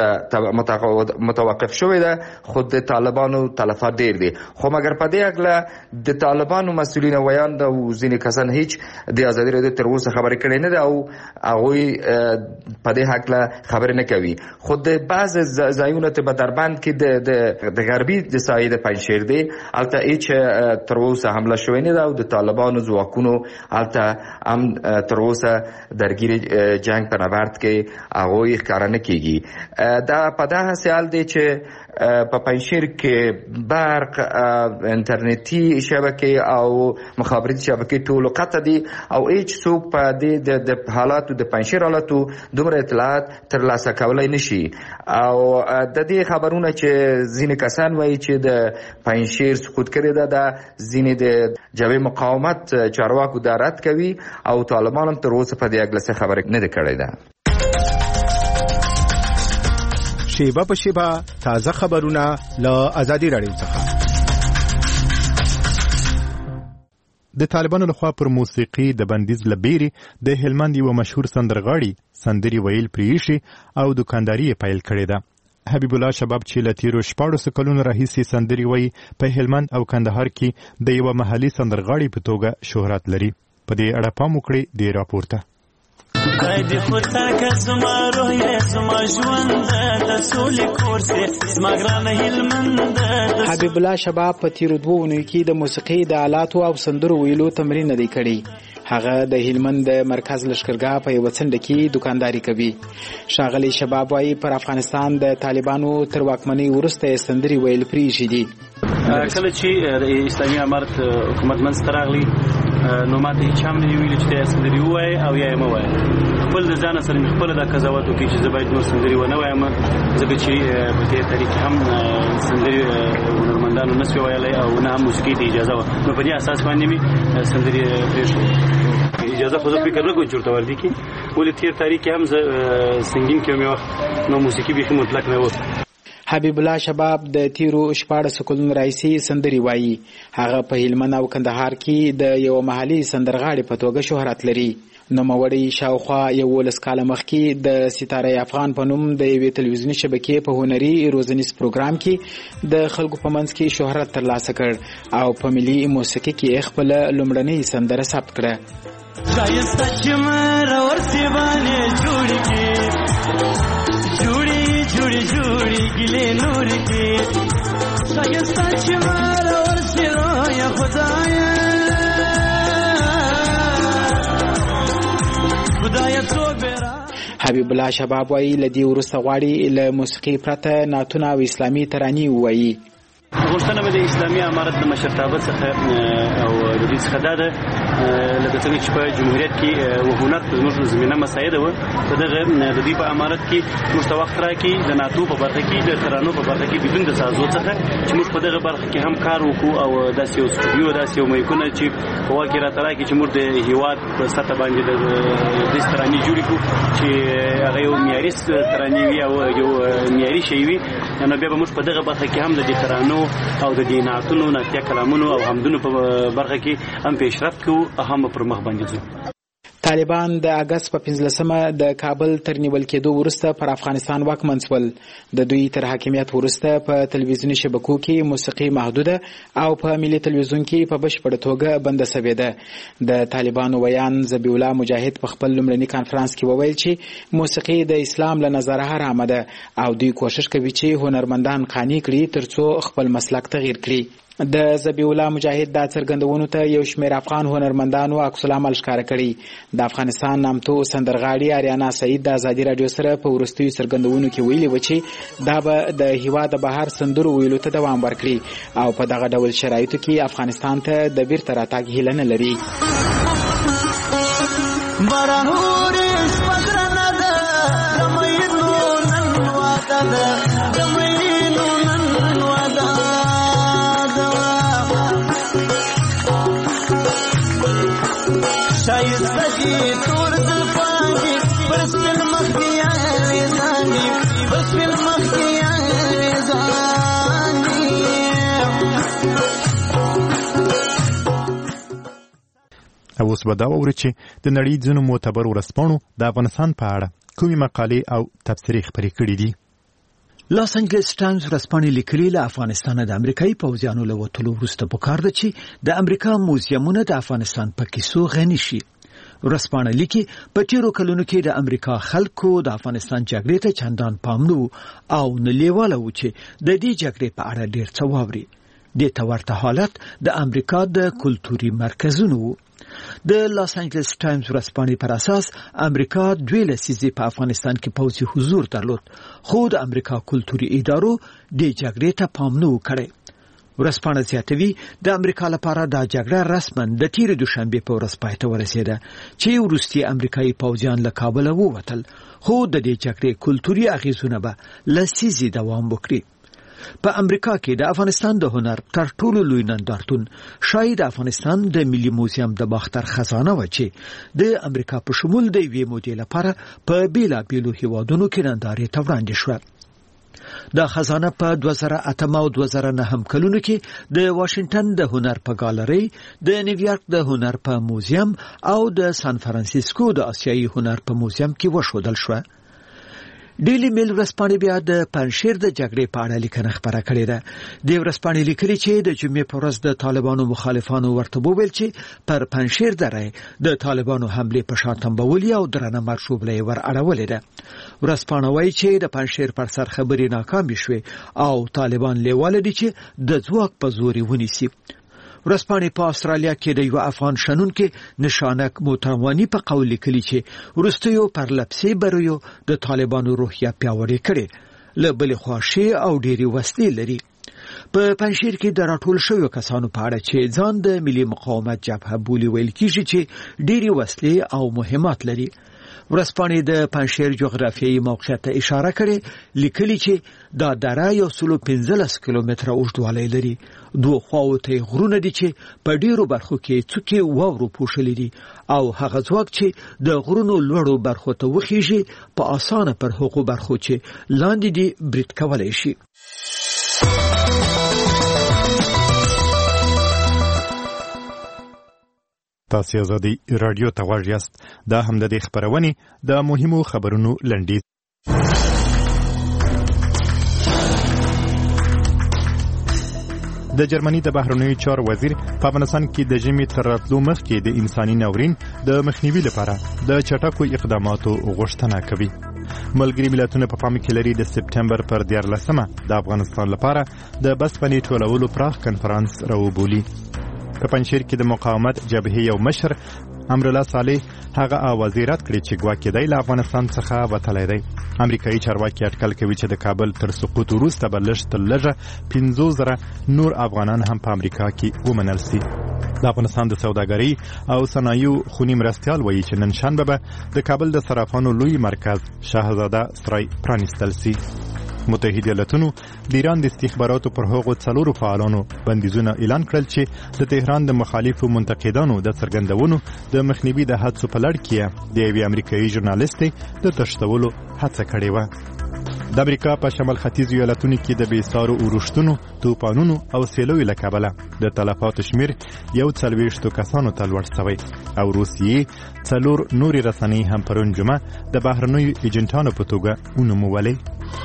متوقف شوې ده، خو د طالبانو تلفات ډېر دي. خو مګر په دې اړه د طالبانو مسؤلین وایي او ځینې کسان هیڅ د ازادي راډیو تر اوسه خبرې کړې نه ده او هغوی په دې حقله خبرې نه کوي. خو د بعض ځایونو ته په دربند کې د غربي د ساحې د پنځشیر دی هلته هیڅ تر اوسه حمله شوې نه ده او د طالبانو ځواکونو هلته هم تر اوسه درګیر جنگ په نبرد کې هغوی ښکاره نه کیږي. دا په داسې حال دی چې په پنځشیر کې برق، انټرنیټي شبکې او مخابراتي شبکې ټول قطع دي او هیڅ څوک په دې د حالاتو د پنځشیر حالاتو دومره اطلاعات ترلاسه کولای نشي. او د دې خبرونه چې ځینې کسان وایي چې د پنځشیر سقوط کړی ده، د ځینې د جبهې مقاومت چارواکو دا رد کوي او طالبان هم تر اوسه په دې اړه څه خبره نه ده کړې ده. شیبه په شیبه تازه خبرونه له ازادي راډیو څخه. د طالبانو لخوا پر موسیقي د بندیز لبیري د هلمند یو مشهور سندرغاړي سندري ویل پریشي او دکانداري پیل کړې ده. حبیب الله شباب چې له تیرو 14 کلونو راهیسې سندري وایي په هلمند او کندهار کې د یوه محلي سندرغاړي په توګه شهرت لري. په دې اړه پام وکړئ د راپور ته. حبیب الله شباب په تیرو 2 اونیو کې د موسیقي د آلاتو او سندرو ویلو تمرین نه دی کړی. هغه د هلمند د مرکز لشکرګاه په یو څنډه کې دکانداري کوي. شاغلی شباب وايي پر افغانستان د طالبانو تر واکمنۍ وروسته سندري ویل پریښي دي. کله چې د اسلامي امارت حکومت منځ ته راغلی نو ماته هیڅ هم نه ویل چې سندري ووایي او یا یې مه وایي. خپل د ځانه سره مې خپله دا قضاوت وکړي چې زه باید نور سندري ونه وایم، ځکه چې په دې طریقې هم سندري هنرمندانو نه سوی ویلی او نه هم موسیقي ته اجازه وه. نو په دې اساس باندې مې سندري پرېښود. اجازه خو زه فکر نه کوم چې ورته ورکړي کړي، ولې تېر تاریخ کې هم زه سنګین کې مې وخت نو موسیقي بیخي مطلق نه و. حبیب الله شباب د تیرو 14 کلونو راهیسې سندري وایي. هغه په هلمند او کندهار کې د یو محلي سندرغاړي په توګه شهرت لري. نوموړی شاوخوا 11 کاله مخکې د ستاره افغان په نوم د یوې تلویزیوني شبکې په هنري روزنیز پروګرام کې د خلکو په منځ کې شهرت ترلاسه کړ او په ملي موسیقي کې خپل لومړنۍ سندره ثبت کړه. شایسته چې مر ورسې باندې جوړ کې جوړي جوړي جوړي ګلې نور کې شایسته چې مر ورسې یا خدایا حبیب الله شباب وايي لدی ورسته غواړي له موسیقي پرته نعتونه او اسلامي ترانې ووایي. غوښتنه مې د اسلامي امارت د مشرتابه څخه او د دې څخه دا ده لکه څنګه چې په جمهوریت کې هنر په زموږ زمینه مساعده وه، په دغه د دوی په امارت کې موږ ته وخت راکړي د نعتو په برخه کې د ترانو په برخه کې بدون د سازو څخه چې موږ په دغه برخه کې هم کار وکړو او داسې یو سټوډیو داسې یو میکونه چې په واقع کې راته راکړي چې موږ د هېواد په سطح باندې د دې ترانې جوړې کړو چې هغه یو معیاري ترانې وي او یو معیاري شی وي. نو بیا به موږ په دغه برخه کې هم د دې ترانو او د دې نعتونو نعتیه کلامونو او حمدونو په برخه کې هم پیشرفت کوو او هم پر مخ باندې ځو. طالبان د اگست په 15مه د کابل تر نیول کېدو وروسته پر افغانستان واکمن شول. د دوی تر حاکمیت وروسته په تلویزیوني شبکو کې موسیقي محدوده او په ملي تلویزیون کې په بشپړه توګه بنده شوې ده. د طالبانو ویان ذبیح الله مجاهد په خپل لومړني کانفرنس کې وویل چې موسیقي د اسلام له نظره حرامه ده او دوی کوشش کوي چې هنرمندان قانع کړي ترڅو خپل مسلک تغییر کړي. د ذبیح الله مجاهد د څرګندونو ته یو شمېر افغان هنرمندانو عکس العمل ښکاره کړي. د افغانستان نامتو سندرغاړي آریانا سعید د ازادي راډیو سره په وروستیو څرګندونو کې ویلي و چې دا به د هیواد بهر سندرو ویلو ته دوام ورکړي او په دغه ډول شرایطو کې افغانستان ته د بیرته راتګ هیله نه لري. او اوس به دا واورئ چې د نړۍ ځینو معتبرو ورځپاڼو د افغانستان په اړه کومې مقالې او تبصرې خپرې کړي دي. لاس انجلس ټایمز ورځپاڼې لیکلي له افغانستانه د امریکایي پوځیانو له وتلو وروسته پکار ده چې د امریکا موزیمونه د افغانستان په کیسو غني شي. ورځپاڼه لیکي په تیرو کلونو کې د امریکا خلکو د افغانستان جګړې ته چندان پام نه او نه لیواله و چې د دې جګړې په اړه ډېر څه واوري. دې ته ورته حالت د امریکا د کلتوري مرکزونو و. د لاس انجلس ټایمز ورځپاڼې پر اساس امریکا 2 لسیزې په افغانستان کې پوځي حضور درلود، خو د امریکا کلتوري ادارو د جګړې ته پام نه وکړي. ورځپاڼه زیاتوي د امریکا لپاره دا جګړه رسما د تیرې دوشنبې په ورځ پای ته ورسېده چې وروستي امریکایي پوځیان له کابله ووتل، خو د دې جګړې کلتوري اغېزونه به لسیزې دوام وکړي. په امریکا کې د افغانستان د هنر تر ټولو لوی نندارتون شاید افغانستان د ملي موزیم د باختر خزانه و چې د امریکا په شمول د یوې مودې لپاره په بیلابیلو هیوادونو کې نندارې ته وړاندې شوه. دا خزانه په 2008 او 2009 کلونو کې د واشنگټن د هنر په ګالري، د نیویارک د هنر په موزیم او د سان فرانسیسکو د آسیایي هنر په موزیم کې وښودل شو. ډیلی میل ورځپاڼې بیا د پنځشیر د جګړې په اړه لیکنه خپره کړې ده. د ورځپاڼې لیکلي چې د جمعې په ورځ د طالبانو مخالفانو ورته وویل چې پر پنځشیر دره د طالبانو حملې په شا تنبولي او درنه مرشوبله ور اړولې ده. ورځپاڼه وایي چې د پنځشیر پر سر خبرې ناکامې شوې او طالبان لیواله دي چې د ځواک په زور ونیسي. ورځپاڼې په استرالیا کې د یو افغان شنونکو نشانک موتوانی په قول لیکلي چې وروستیو پرلپسې بریو د طالبانو روحیه پیاوړې کړې، له بلې خوا شی او ډېری وسلې لري. په پنځشیر کې د راټول شویو کسانو په اړه چې ځان د ملي مقاومت جبهه بولي ویل کېږي چې ډېری وسلې او مهمات لري. ورځپاڼې د پنځشیر جغرافیایي موقعیت ته اشاره کړې، لیکلي چې دا دره 115 کیلومتره اوږدوالی لري. دوه خواو ته غرونه دي چې په ډیرو برخو کې څوکې واورو پوښلي دي او هغه ځواک چې د غرونو لوړو برخو ته وخیږي په اسانه پر هغو برخو چې لاندې دي برید کولی شي. تاسو آزادي رادیو ته غواړئ یاست. دا هم د خبرونې د مهمو خبرونو لنډیز. د جرمني د بهرنیو چارو وزیر په افغانستان کې د ژمي تر راتلو مخکې د انساني ناورین د مخنیوي لپاره د چټکو اقداماتو غوښتنه کوي. ملګري ملتونه په پام کې لري د سپټمبر پر 14 د افغانستان لپاره د بسپنې ټولولو پراخ کنفرانس راوبولي. په پنځشیر کې د مقاومت جبهې یو مشر امرالله صالح هغه آوازې رد کړې چې ګواکې دی له افغانستان څخه وتلی دی. امریکایي چارواکي اټکل کوي چې د کابل تر سقوط وروسته به لږ تر لږه 50,000 نور افغانان هم په امریکا کې ومنل سي. د افغانستان د سوداګرۍ او صنایعو خونی مرستیال وایي چې نن شنبه به د کابل د صرافانو لوی مرکز شاهزاده سرای پرانیستل سي. متحده ایالاتونو د ایران د استخباراتو پر هغو 4 فعالانو بندیزونه اعلان کړل چې د تهران د مخالفو منتقدانو د څرګندونو د مخنیوي د هڅو په لړ کې د یوې امریکایي ژورنالیستې د تښتولو هڅه کړې وه. د امریکا په شمال ختیځ ایالتونو کې د بېسارو اورښتونو، توپانونو او سیلویو له کبله د تلفاتو شمیر 40 کسانو ته لوړ شوی او روسیې 4 نورې رسنۍ هم پرون جمعه د بهرنیو ایجنټانو په توګه ونومولې.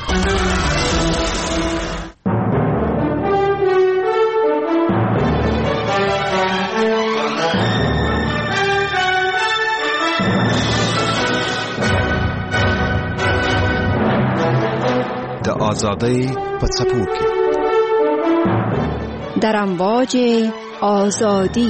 د آزادۍ په څپو کې در امواج آزادی.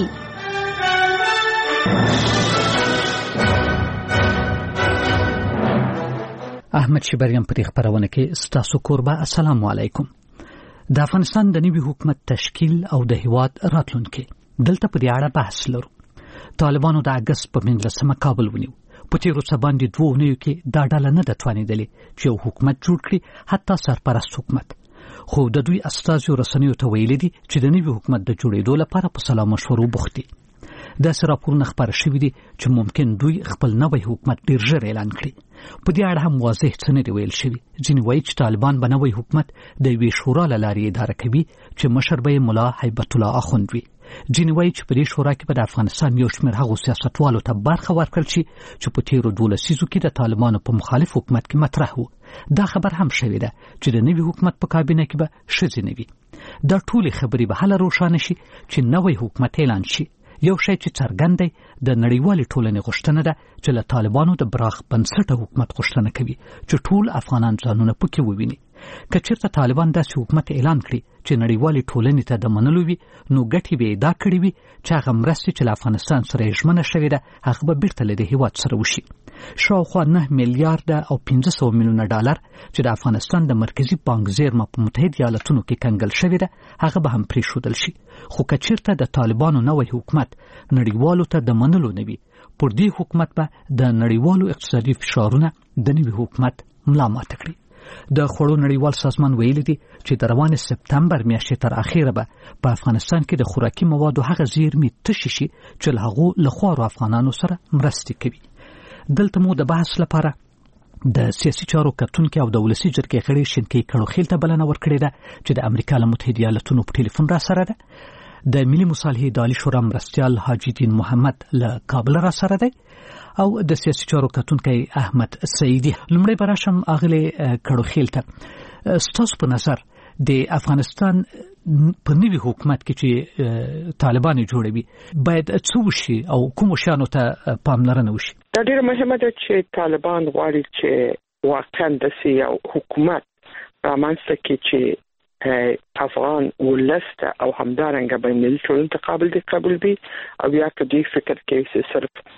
احمد شبریان په خبرونه کې ستاسو کوربه. السلام علیکم. د افغانستان د نوي حکومت تشکیل او د هیواد راتلونکي دلته په دې اړه بحث لرو. طالبانو د اگست په 15 کابل ونیو. په تیرو څه باندې 2 اونیو کې دا ډله نه ده توانېدلې چې یو حکومت جوړ کړي، حتی سرپرست حکومت. خو د دوی استازو رسنیو ته ویلي دي چې د نوي حکومت د جوړېدو لپاره په سلا مشورو بوخت دي. داسې راپورونه خپاره شوي دي چې ممکن دوی خپل نوی حکومت ډېر ژر اعلان کړي. په دې اړه هم واضح څه نه دي ویل شوي. ځینې وایي چې طالبان به نوی حکومت د یوې شورا له لارې اداره کوي چې مشر به یې ملا هیبت الله اخوند وي. ځینې وایي چې په دې شورا کې به د افغانستان یو شمېر هغو سیاستوالو ته برخه ورکړل شي چې په تیرو 12 لسیزو کې د طالبانو په مخالف حکومت کې مطرح وو. دا خبر هم شوې ده چې د نوي حکومت په کابینه کې به ښځې نه وي. دا ټولې خبرې به هله روښانه شي چې نوی حکومت اعلان شي. یو شی چې څرګند دی د نړیوالې ټولنې غوښتنه ده چې له طالبانو د براق بنسټه حکومت غوښتنه کوي چې ټول افغانان ځانونه پکې وویني. که چېرته طالبان داسې حکومت اعلان کړي چې نړیوالې ټولنې ته د منلو وي، نو ګټې به یې دا کړې وي چې هغه مرستې چې له افغانستان سره یې ژمنه شوې ده هغه به بیرته له دې هېواد سره وشي. شاوخوا 9 میلیارده او 500 میلیونه ډالر چې د افغانستان د مرکزي بانک زیرمه په متحده ایالتونو کې کنګل شوې ده هغه به هم پرېښودل شي. خو که چېرته د طالبانو نوی حکومت نړیوالو ته د منلو نه وي، پر دې حکومت به د نړیوالو اقتصادي فشارونه د نوي حکومت ملا ماته کړي. د خوړو نړیوال سازمان ویلي دي چې د روانې سپتمبر میاشتې تر اخیره به په افغانستان کې د خوراکي موادو هغه زیرمې تشې شي چې له هغو له خوارو افغانانو سره مرستې کوي. دلته مو د بحث لپاره د سیاسي چارو کتونکي او د ولسی جرګې غړي شینکي کړوخیل ته بلنه ورکړې ده چې د امریکا له متحده ایالاتونو په ټلیفون را سره ده. د ملي مصالحې اداري شورا مرستیال حاجی دین محمد له کابل را سره دی او د سیاسي چارو کتونکي احمد سعیدی. لمړی براشم اغلی کړوخیل ته ستاسو په نظر د افغانستان په نوي حکومت کې چې طالبان جوړوي باید څه وشي او کوم شیانو ته پاملرنه وشي؟ دا ډیره مهمه ده چې طالبان غواړي چې واقعا داسې یو حکومت رامنځته کړي چې افغان ولسته او همدارنګه بینالمللي ټولنې ته قابل وي او یا که دوی فکر کوي چې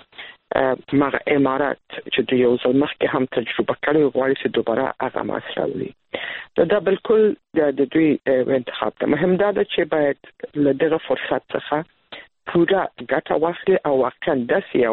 صرف مغه امارات چې د یو ځل مخکې هم تجربه کړې غواړي چې دوباره هغه ماسره راولي. دا بالکل د دوی انتخاب ته مهم ده چې باید له دغه فرصت څخه پوره ګټه واخلي او واقعا داسې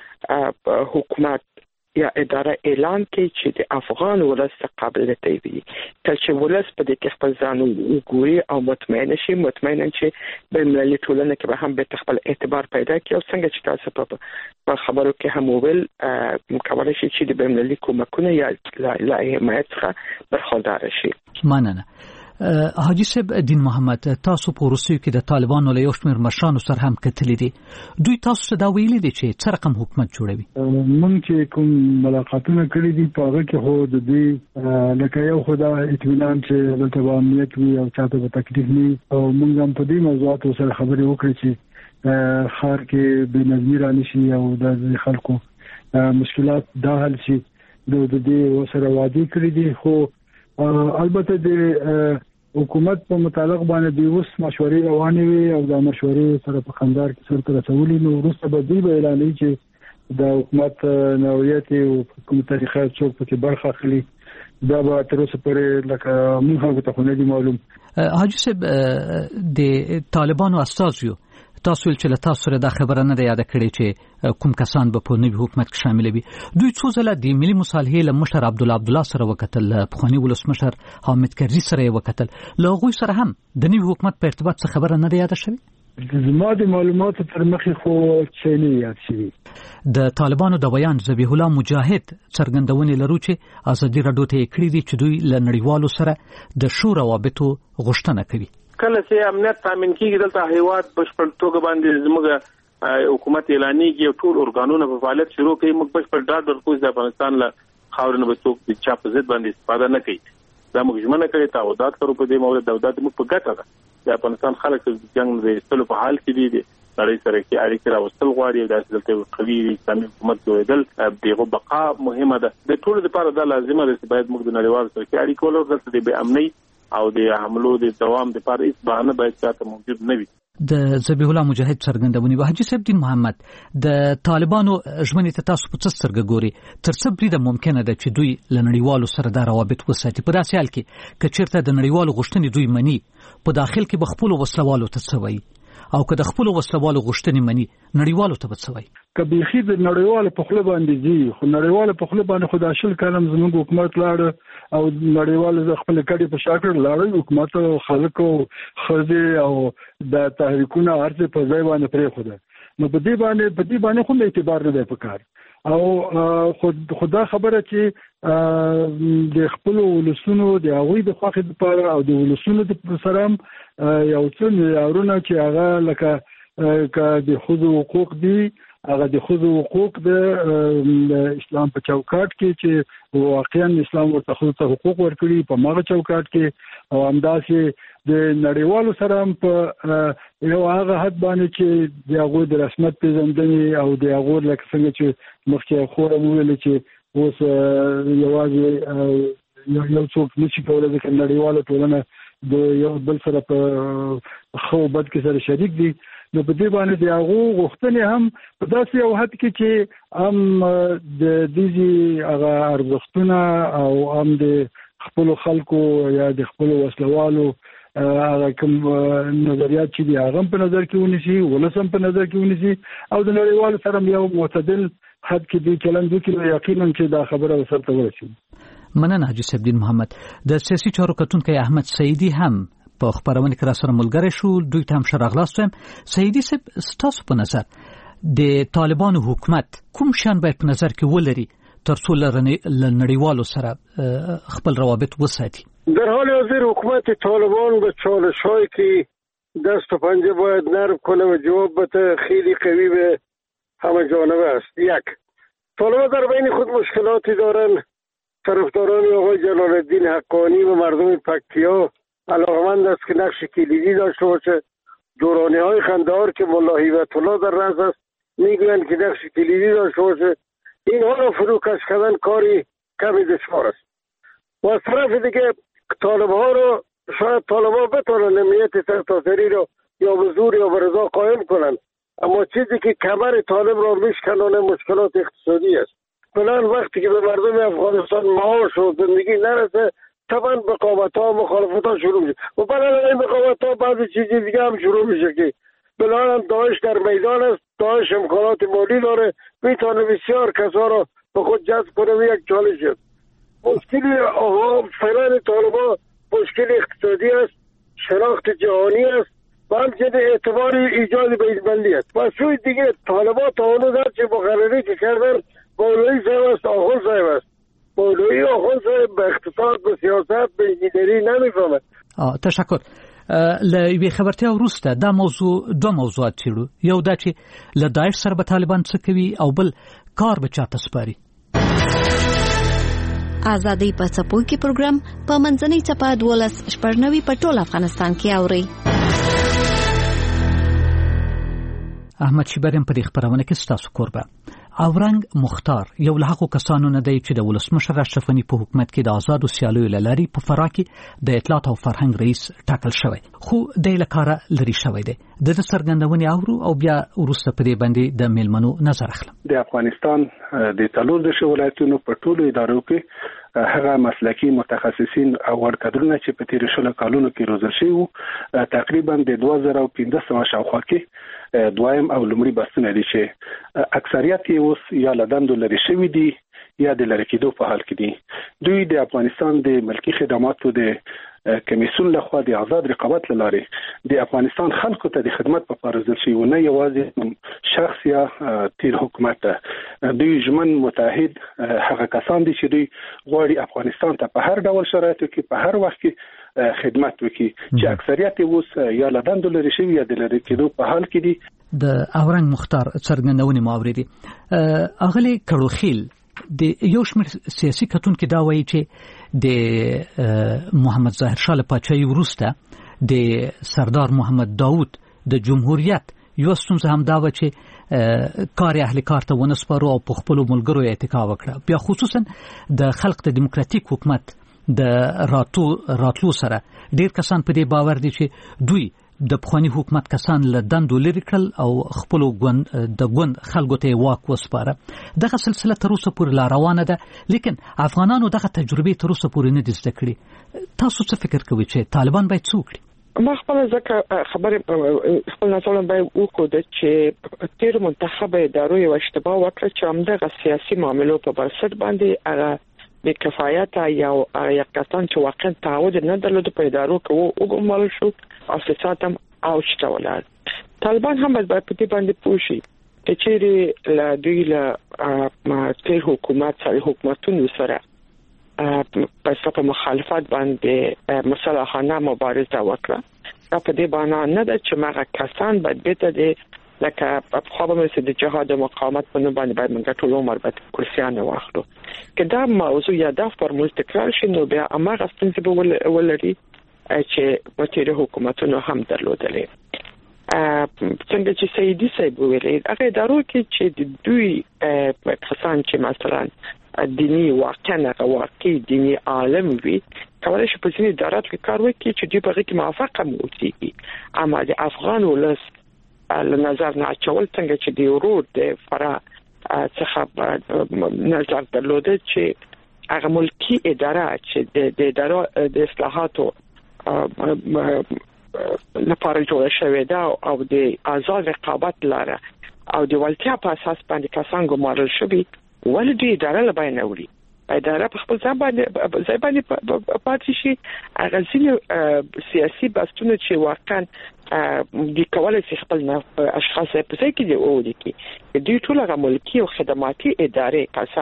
یو حکومت یا اداره اعلان کوي چې د افغان ولس قابل وي. تل چې ولس په دې کې خپل ځان وګوري او مطمئن شي چې بینالمللي ټولنه کې به هم به خپل اعتبار پیدا کړي او څنګه چې تاسو په خبرو کې هم ویل مکمل شي چې د بینالمللي کومکونه یا لا حمایت څخه برخوردار شي. مننه. حاجی صاحب دین محمد، تاسو په روسیو کې د طالبانو له یو شمېر مشرانو سره هم کتلې دي. دوی تاسو ته دا ویلي دي چې څه رقم حکومت جوړوي؟ مونږ چې کوم ملاقاتونه کړي دي په هغه کې خو د دوی لکه یو خو دا اطمینان چې دلته به امنیت وي او چاته به تکلیف نه وي او مونږ هم په دې موضوعاتو سره خبرې وکړې چې ښار کې بېنظمي رانشي او د خلکو مشکلات دا حل شي. د دې سره وعده کړې دي. خو البته د حکومت په متعلق باندې د اوس مشورې روانې وي او د مشورې سره په خندار کې سره رسولي نو وروسته به دوی به اعلان وکړي چې د حکومت نوعیت او کوم طریقه څوک پکې برخه اخلي. دا به تر اوسه پورې لکه موږ ته خو نه دي معلوم. حاجی صاحب د طالبانو استازیو تاسو چې له تاسو سره دا خبره نه ده یاد کړې چې کوم کسان به په نوي حکومت کې شامل وي. دوی څو ځله د ملي مصالحې له مشر عبدالله سره وکتل، پخوانی ولسمشر حامد کرزي سره وکتل، له هغوی سره هم د نوي حکومت په ارتباط څه خبره نه ده یاد شوې؟ زما د معلوماتو تر مخې خو څه نه یاد شوي. د طالبانو د بیان ذبیح الله مجاهد څرګندونې لرو چې ازادي راډیو ته کړي دي چې دوی له نړیوالو سره د شو روابطو غوښتنه کوي. کله چې امنیت تامین کیږي دلته هیواد بشپړ توګه باندې زموږ حکومت اعلانېږي او ټول ارګانونه په فعالیت شروع کوي. موږ بشپړ ډاډ ورکوو چې افغانستان له خاورې نه به څوک د چا په ضد باندې استفاده نه کوي. دا موږ ژمنه کړې تعهدات کړو په دې موضوع. دا موږ په ګټه ده. د افغانستان خلک د جنګ د ایستلو په حال کې دي. نړۍ سره کې اړیکې راوستل غواړي او داسې دلته قوي اسلامي حکومت جوړېدل دغه بقا مهمه ده. د ټولو لپاره دا لازمه ده چې باید موږ د نړیوالو سره کې اړیکې ولرو. دلته د بې امنۍ او د حملو د دوام لپاره هیڅ بهانه باید چاته موجود نه وي. د ذبیح الله مجاهد څرګندونې حاجی صاحب دین محمد، د طالبانو ژمنې ته تاسو په څه سترګه ګوري؟ تر څه بریده ممکنه ده چې دوی له نړیوالو سره دا روابط وساتي؟ په داسې حال کې که چېرته د نړیوالو غوښتنې دوی مني، په داخل کې به خپلو وسلوالو ته څه وایي؟ او که د خپلو وسلوالو غوښتنې مني، نړیوالو ته به څه وایي؟ که بیخي د نړیوالو په خوله باندې ځي، خو نړیوالو په خوله باندې خو دا شل کاله زموږ حکومت لاړه او نړیوالو د خپل کډې په شا کړ لاړه. حکومت او خلکو ښځې او د تحریکونه هرڅه په ځای باندې پرېښوده. نو په دې باندې خو اعتبار نه دی پکار. او خدا خبره چې د خپل ولسونو د هغوی د خوښې لپاره او د ولسونو د سره یو څه معیارونه چې هغه لکه د ښځو حقوق دي، هغه د ښځو حقوق د اسلام په چوکاټ کې چې واقعا اسلام ورته ښځو ته حقوق ورکړي په هغه چوکاټ کې، او همداسې د نړیوالو سره هم په یو هغه حد باندې چې د هغوی د رسمیت پېژندنې او د هغوی لکه څنګه چې مخکې خور هم وویل چې اوس یوازې یو څوک نشي کولی ځکه نړیواله ټولنه د یو بل سره په ښه او بد کې سره شریک دي. نو په دې باندې د هغو غوښتنې هم په داسې یو حد کې چې هم د دې هغه ارزښتونه او هم د خپلو خلکو یا د خپلو وسلوالو هغه کوم نظریات چې دي هغه په نظر کې ونیسي، ولس هم په نظر کې ونیسي او د نړیوالو سره یو معتدل حد کې دې چلند وکړي. یقینا چې دا خبره ورسره ورسېږي. مننه حاجی صاحب دین محمد. د سیاسي چارو کتونکی احمد سعیدی هم په خبرونه کې را سره ملګری شو. دوی ته هم ښه راغلاست وایم. سعیدي صاحب، ستاسو په نظر د طالبانو حکومت کوم شان باید په نظر کې ولري ترڅو لنړیوالو سره خپل روابط وساتي؟ در حال حاضر حکومت طالبان به چالش‌هایی که دست و پنجه باید نرم کنه و جواب بده خیلی قوی به همه جانبه است. یک، طالبان در بین خود مشکلاتی دارن. طرفداران آقای جلال الدین حقانی و مردم پکتیا علاقمند است که نقش کلیدی داشته باشه. دورانی‌های خنده‌دار که ملا هیبت الله در رأس است میگویند که نقش کلیدی داشته باشه. اینها را فروکش کردن کاری کمی دشوار است. و از طرف دیگه طالب‌ها رو شاید طالبان بتونن امنیت سرتاسری رو یا به زور یا به رضا قائم کنن، اما چیزی که کمر طالب را میشکنانه مشکلات اقتصادی است. فلان وقتی که به مردم افغانستان معاش و زندگی نرسه طبعا بقاوت‌ها و مخالفت‌ها شروع میشه و برای این بقاوت‌ها بعضی چیزی دیگه هم شروع میشه که بلان داعش در میدان است. داعش امکانات مالی داره، میتونه بسیار کسا را به خود جذب کنه و یک چالش است. مشکلی فعلا طالبان مشکل اقتصادی است، شناخت جهانی است و همچنین اعتبار ایجاد بیت‌ملی است. و سوی دیگه طالبان تا اونو در چه مقرری که کردن مولوی صاحب است، آخوند صاحب است. مولوی آخوند صاحب به اقتصاد، به سیاست، به انجینری نمیفهمه. تشکر. له یوې خبرتیا وروسته دا دوه موضوعات څېړو. یو دا چې له داعش سره به طالبان څه کوي او بل کار به چاته سپاري. ازادي په څپو کې پروګرام په منځنۍ چپه 12 په ټول افغانستان کې اوري. احمد شیبریم په دې خبرونه کې ستاسو کوربه. اورنګ مختار یو له هغو کسانو نه دی چې د ولسمشر اشرف غني په حکومت کې د آزادو سیالیو له لارې په فراه کې د اطلاعات او فرهنګ رئیس ټاکل شوی، خو د له کاره لري شوی دی. د څرګندونې اورو او بیا وروسته په دې باندې د میلمنو نظر اخلم. د افغانستان د څلور د ولایتونو په ټولو ادارو کې هغه مسلکی متخصصین او ورکدرونه چې په تیر شلو کالونو کې روزل شوي وو تقریبا د 2015 شاوخوا کې دویم او لومړي بحثونه دي چې اکثریت یې اوس یا لدندو لري شوي دي یا د لری کېدو په حال کې دي. دوی د افغانستان د ملکی خدماتو د کمیسیون لخوا د آزاد رقابت لاره د افغانستان خلکو ته د خدمت په پارزل شي و نه یوازې شخص یا تیر حکومت ته. دوی ژمن متحد هغه کسان دي چې دوی غواړي افغانستان ته په هر ډول شرایطو کې په هر وخت کې خدمت وکړي چې اکثریت اوس یا لدندو لري شوی یا د لری کېدو په حال کې دي. د اورنګ مختار څرګندونې ماوریدي اغلی کړوخیل د یو شمېر سیاسي کتونکو دا وایي چې د محمد ظاهر شاه له پاچاهۍ وروسته د سردار محمد داود د جمهوریت یو ستونزه هم دا و چې کار اهل کار ته ونسپارو او په خپلو ملګرو اتکا وکړه. بیا خصوصا د خلق د دیموکراتیک حکومت د راتلو سره ډیر کسان په دې باور دي چې دوی د پخوانی حکومت کسان له دندو لري کړل او خپل ګوند خلکو ته واک وسپاره. دغه سلسله تر اوسه پورې لا روانه ده، لیکن افغانانو دغه تجربه تر اوسه پورې نه دي زده کړې. تاسو څه فکر کوئ چې طالبان باید څه وکړي؟ ما خپل ځکه خبره خپل نظر باندې وکړه چې تیر منتخبه ادارو یو اشتباه وکړه چې همدغه سیاسي معاملو په بنسټ باندې هغه د کفایت یا یقین چې واقعا تعهد نه درلود په ادارو کې وګمل شو او سیاست هم اوج ته ولاړ. طالبان هم باید په دې باندې پوښي چې له دوی له تیر حکومت سره حکومتونو سره په مخالفت باندې مصالحانه مبارزه وکړه. په دې باندې نه ده چې ماغه کسان باید به د لکه په خبره مې د جهاد او مقاومت په نوم باندې موږ ټول عمر باید کورسیان واخلو. که دا موضوع یا دا فرمول تکرار شي نو بیا هغه ستونزې به ولري چې متیر حکومتونو هم درلودلې. څنګه چې سیدی صاحب ویلي هغه ادارو کې چې دوی کسان چې مثلا دینی واقعي دینی عالم وي کولای شي په ځینې ادارات کې کار وکړي چې دوی په هغه کې موافقه موسي. اما د افغان ولس له نظر نه اچول څنګه چې دی ورود د فرا څخه نظر درلوده چې هغه ملکی اداره چې د ادارو د اصلاحاتو لپاره جوړه شوې ده او د آزاد رقابت لاره او د ولتیا په اساس باندې کسان ګمارل شوي ولې د اداره لپاره نه وړي اداره په خپل ځای باندې پاتې شي. هغه ځینې سیاسي بحثونه چې واقعا د کولای شي خپل اشخاص په ځای کې دی او دي کې دوی ټول هغه ملکی او خدماتي ادارې کسان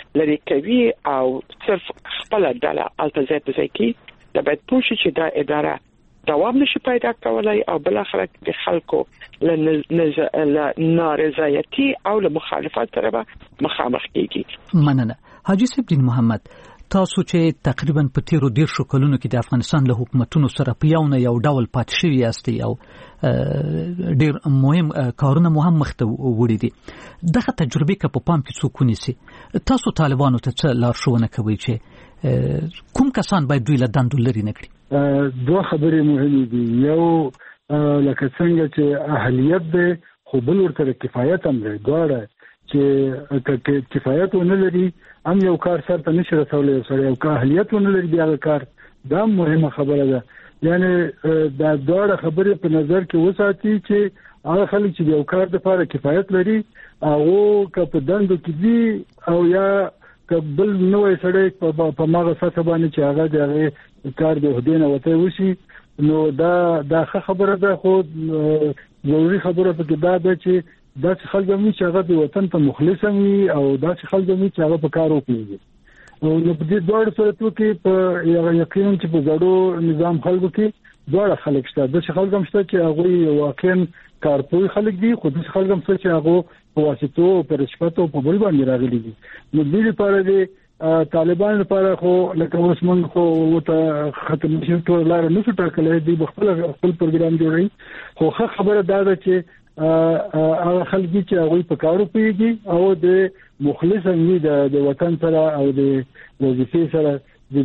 لري کوي او صرف خپل ډله التزام کوي د باید پوښي چې دا اداره دوام نشي پیدا کولای او بل اخر د خلکو ل نارضایتي او له مخالفت سره مخامخ کیږي. مننه. حاجی صاحب دین محمد، تاسو چې تقریبا په تیرو 10 کلونو کې د افغانستان له حکومتونو سره په یو ډول پاتې شوي یاستئ او ډیر مهم کارونه مهم مخته وړي دي، دغه تجربه که په پام کې څوک ونیسي، تاسو طالبانو ته څه لارښوونه کوي چې کوم کسان باید دوی له دندو لرې نه کړي؟ دوه خبرې مهمې دي. یو لکه څنګه چې اهلیت دی خو بل ورته کفایت هم دی. دواړه چې کفایت ونه لري هم یو کار سره نشي رسولای، او که اهلیت ونه لري بیا کار، دا مهمه خبره ده. یعنی دا دواړه خبرې په نظر کې وساتي چې هغه خلک چې یو کار لپاره کفایت لري او که په دندو کې دي او یا بل نوې سړی په ماغه ساته باندې چې هغه د کار د هدینه وته وشي، نو دا خبره ده. خو ضروري خبره په کې دا ده چې دا چې خلک هم چې هغه د وطن ته مخلص وي او دا چې خلک هم چې هغه په کار وکړي. نو په دې دوه صورتو کې په یقینا چې په زړو نظام خلکو کې دوه خلک شته. د خلک هم شته چې هغه واقعا کارپوی خلک دي، خو د خلک هم چې هغه په واسطو په رشوت او په بل باندې راغلي دي. نو دې لپاره د طالبان لپاره خو لکه اوس موږ خو ته ختم شي ټول لار نه ټاکلې دي، خپل پروګرام جوړي. خو خبره دا ده چې هغه خلک چې هغه په کارو پیږي او د مخلص وي د وطن سره او د وظیفې سره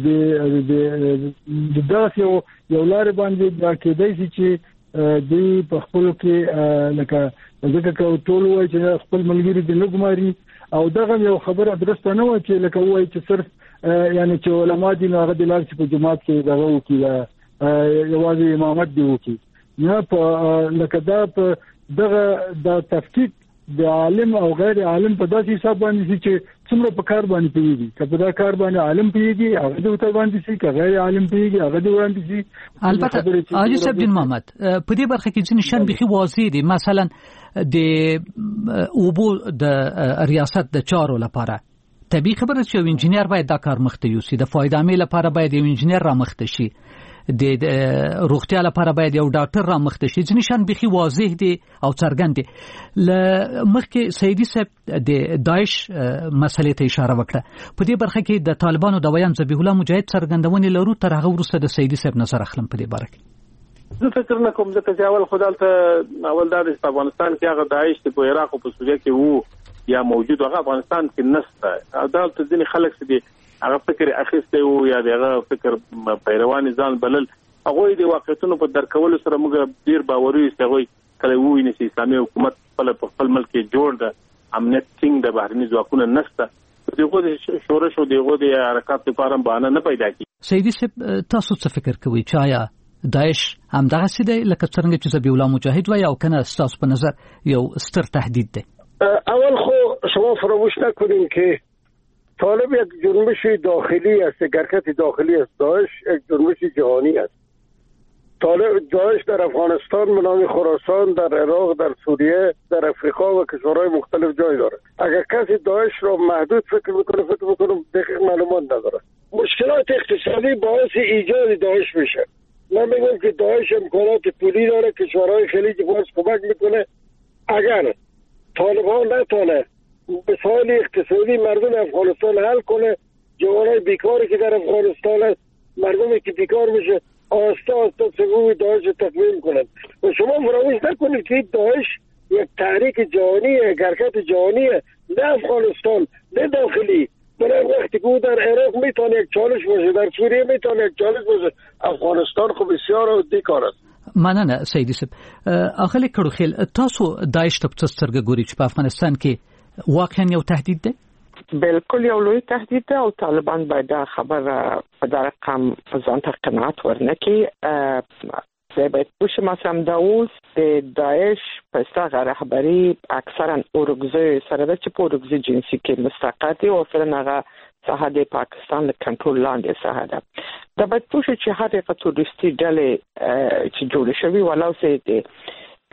د داس یو لار باندې دا کېدای شي چې دوی په خپل کې لکه ځکه ټول وایي چې خپل ملګری د لګماري او دغه یو خبره درسته نه و چې لکه وایي چې صرف یعنی چې علما دي نو هغه د لار چې په جماعت کې دغه وکړي یوازې امامت دی وکړي نه په لکه دا په دغه د تفکیک د عالم او غیر عالم په داسې حساب باندې چې څومره په کار باندې پیږي، که په دا کار باندې عالم پیږي هغه د وته باندې شي، که غیر عالم پیږي هغه د وړاندې شي. البته حاجی صاحب دین محمد په دې برخه کې ځینې شان بيخي واضح دي. مثلا د اوبو د ریاست د چارو لپاره طبيعي خبره چې یو انجنیر باید دا کار مخته یوسي، د فایدامې لپاره باید یو انجنیر را مخته شي، د روغتیا لپاره باید یو ډاکټر را مخته شي. ځینې شان بيخي واضح دي او څرګند دي. مخکې سیدی صاحب د داعش مسلې ته اشاره وکړه. په دې برخه کې د طالبانو د ویان ذبیح الله مجاهد څرګندونې لرو، تر هغه وروسته د سیدی صاحب نظر اخلم په دې باره کې. زه فکر نه کوم چې اول خدالته اول دا د افغانستان کې هغه داعش په عراق او په سوریه کې وو یا موجود هغه افغانستان کې نشته. عدالت ځینې خلک چې هغه فکر اخیسته وو یا دغه فکر پیروان ځان بلل، هغه د واقعیتونو په درکولو سره موږ ډیر باوري استغوي کله ویني چې اسلامي حکومت په خپل ملک کې جوړ ده، امنیت څنګه د بهرني ځواکونو نشته، دغه د شورش او دغه د حرکت لپاره بهانه نه پیدا کی. سیدی صاحب تاسو څه فکر کوئ چې آیا داعش هم دغه سیده لکه څنګه چې ذبیح الله مجاهد وای او کنه تاسو په نظر یو ستر تهدید ده؟ اول خو شما فراموش نکنیم که طالب یک جنبش داخلی است، یک حرکت داخلی است. داعش یک جنبش جهانی است. طالب داعش در افغانستان به نام خراسان، در عراق، در سوریه، در افریقا و کشورهای مختلف جای دارد. اگر کسی داعش را محدود فکر میکنه دقیق معلومات نداره. مشکلات اقتصادی باعث ایجاد داعش میشه. من میگم که داعش امکانات پولی داره، کشورهای خلیج فارس کمک میکنه. اگر طالبان نتونه مسائل اقتصادی مردم افغانستان حل کنه، جوانای بیکاری که در افغانستان هست، مردمی که بیکار میشه آسته آسته سقوط داعش تکمیل کنند. و شما فراموش نکنید که داعش یک تحریک جهانیه، یک حرکت جهانیه، نه افغانستان نه داخلی. برای وقتی که در عراق میتونه یک چالش باشه، در سوریه میتونه یک چالش باشه، افغانستان خو بسیار عادی کار است. مننه سیدی صاحب. اخلی کړو خیل تاسو داعش ته څه سترګې ګوري چې په افغانستان کې واقعا یو تهدید ده؟ بالکل یو لوی تهدید ده او طالبان باید دا خبره په دا رقم ځان ته قناعت ورنکړي. باید پوښ مثلا دا اوس د داعش په ستغه رهبری اکثرا اورګزي سره د چې په اورګزي جنسي کې مستقاتي او فعلا هغه ساحه د پاکستان له کنټرول لاندې ساحه ده. دا باید پوښ چې هغه تورستي ډلې چې جوړ شوی ولاو سي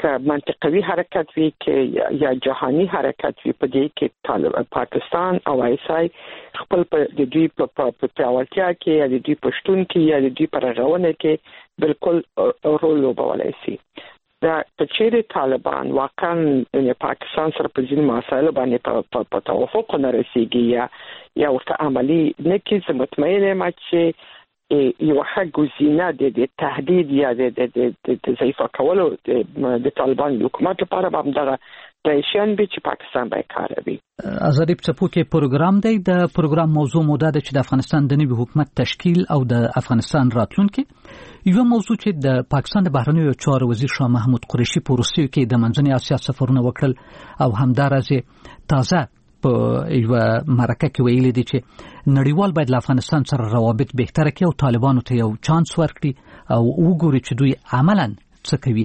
که منطقوي حرکت وي کې یا جهاني حرکت وي په دې کې طالبان پاکستان او آیسای خپل د دوی په پیاوړتیا کې یا د دوی پښتون کې یا د دوی پر غوونه کې بالکل رول لوبولای شي. دا چې طالبان واقعا پاکستان سره په ځینو مسایلو باندې په توافق نه رسیږي یا ورته عملی نه کیږي، مطمئنه ما چې یو حق گزینه د تهدید یا د ضعیف کولو د طالبان حکومت لپاره به دغه پریشان به چې پاکستان به کاروي. ازادي پڅپوکي پروګرام دی. د پروګرام موضوع موده چې د افغانستان د نوي حکومت تشکیل او د افغانستان راتلونکي. یو موضوع چې د پاکستان د بهرنیو چارو وزیر شاه محمود قریشي په روسیې کې د منځنۍ اسیا سفرونه وکړل او همدارسه تازه په یو مرکه کې ویلي دي چې نړیوال باید له افغانستان سره روابط بهتره کړي او طالبانو ته یو چانس ورکړي او وګوري چې دوی عملاً څه کوي.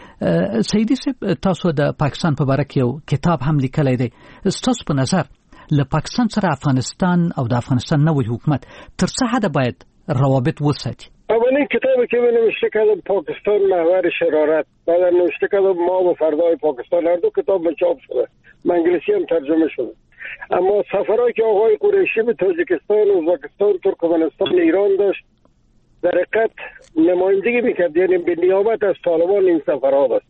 سیدی صاحب، تاسو د پاکستان په اړه یو کتاب هم لیکلی دی. تاسو په نظر له پاکستان سره افغانستان او د افغانستان نوی حکومت تر څه حد باید روابط وساتي؟ اولین کتابی که من نوشته کردم پاکستان محور شرارت، بعد نوشته کردم ما و فردای پاکستان، هر دو کتاب من چاپ شده، من انگلیسی هم ترجمه شده. اما سفرهایی که آقای قریشی به تاجیکستان، ازبکستان، ترکمنستان، ایران داشت در حقیقت نمایندگی میکرد، یعنی به نیابت از طالبان این سفرها بود.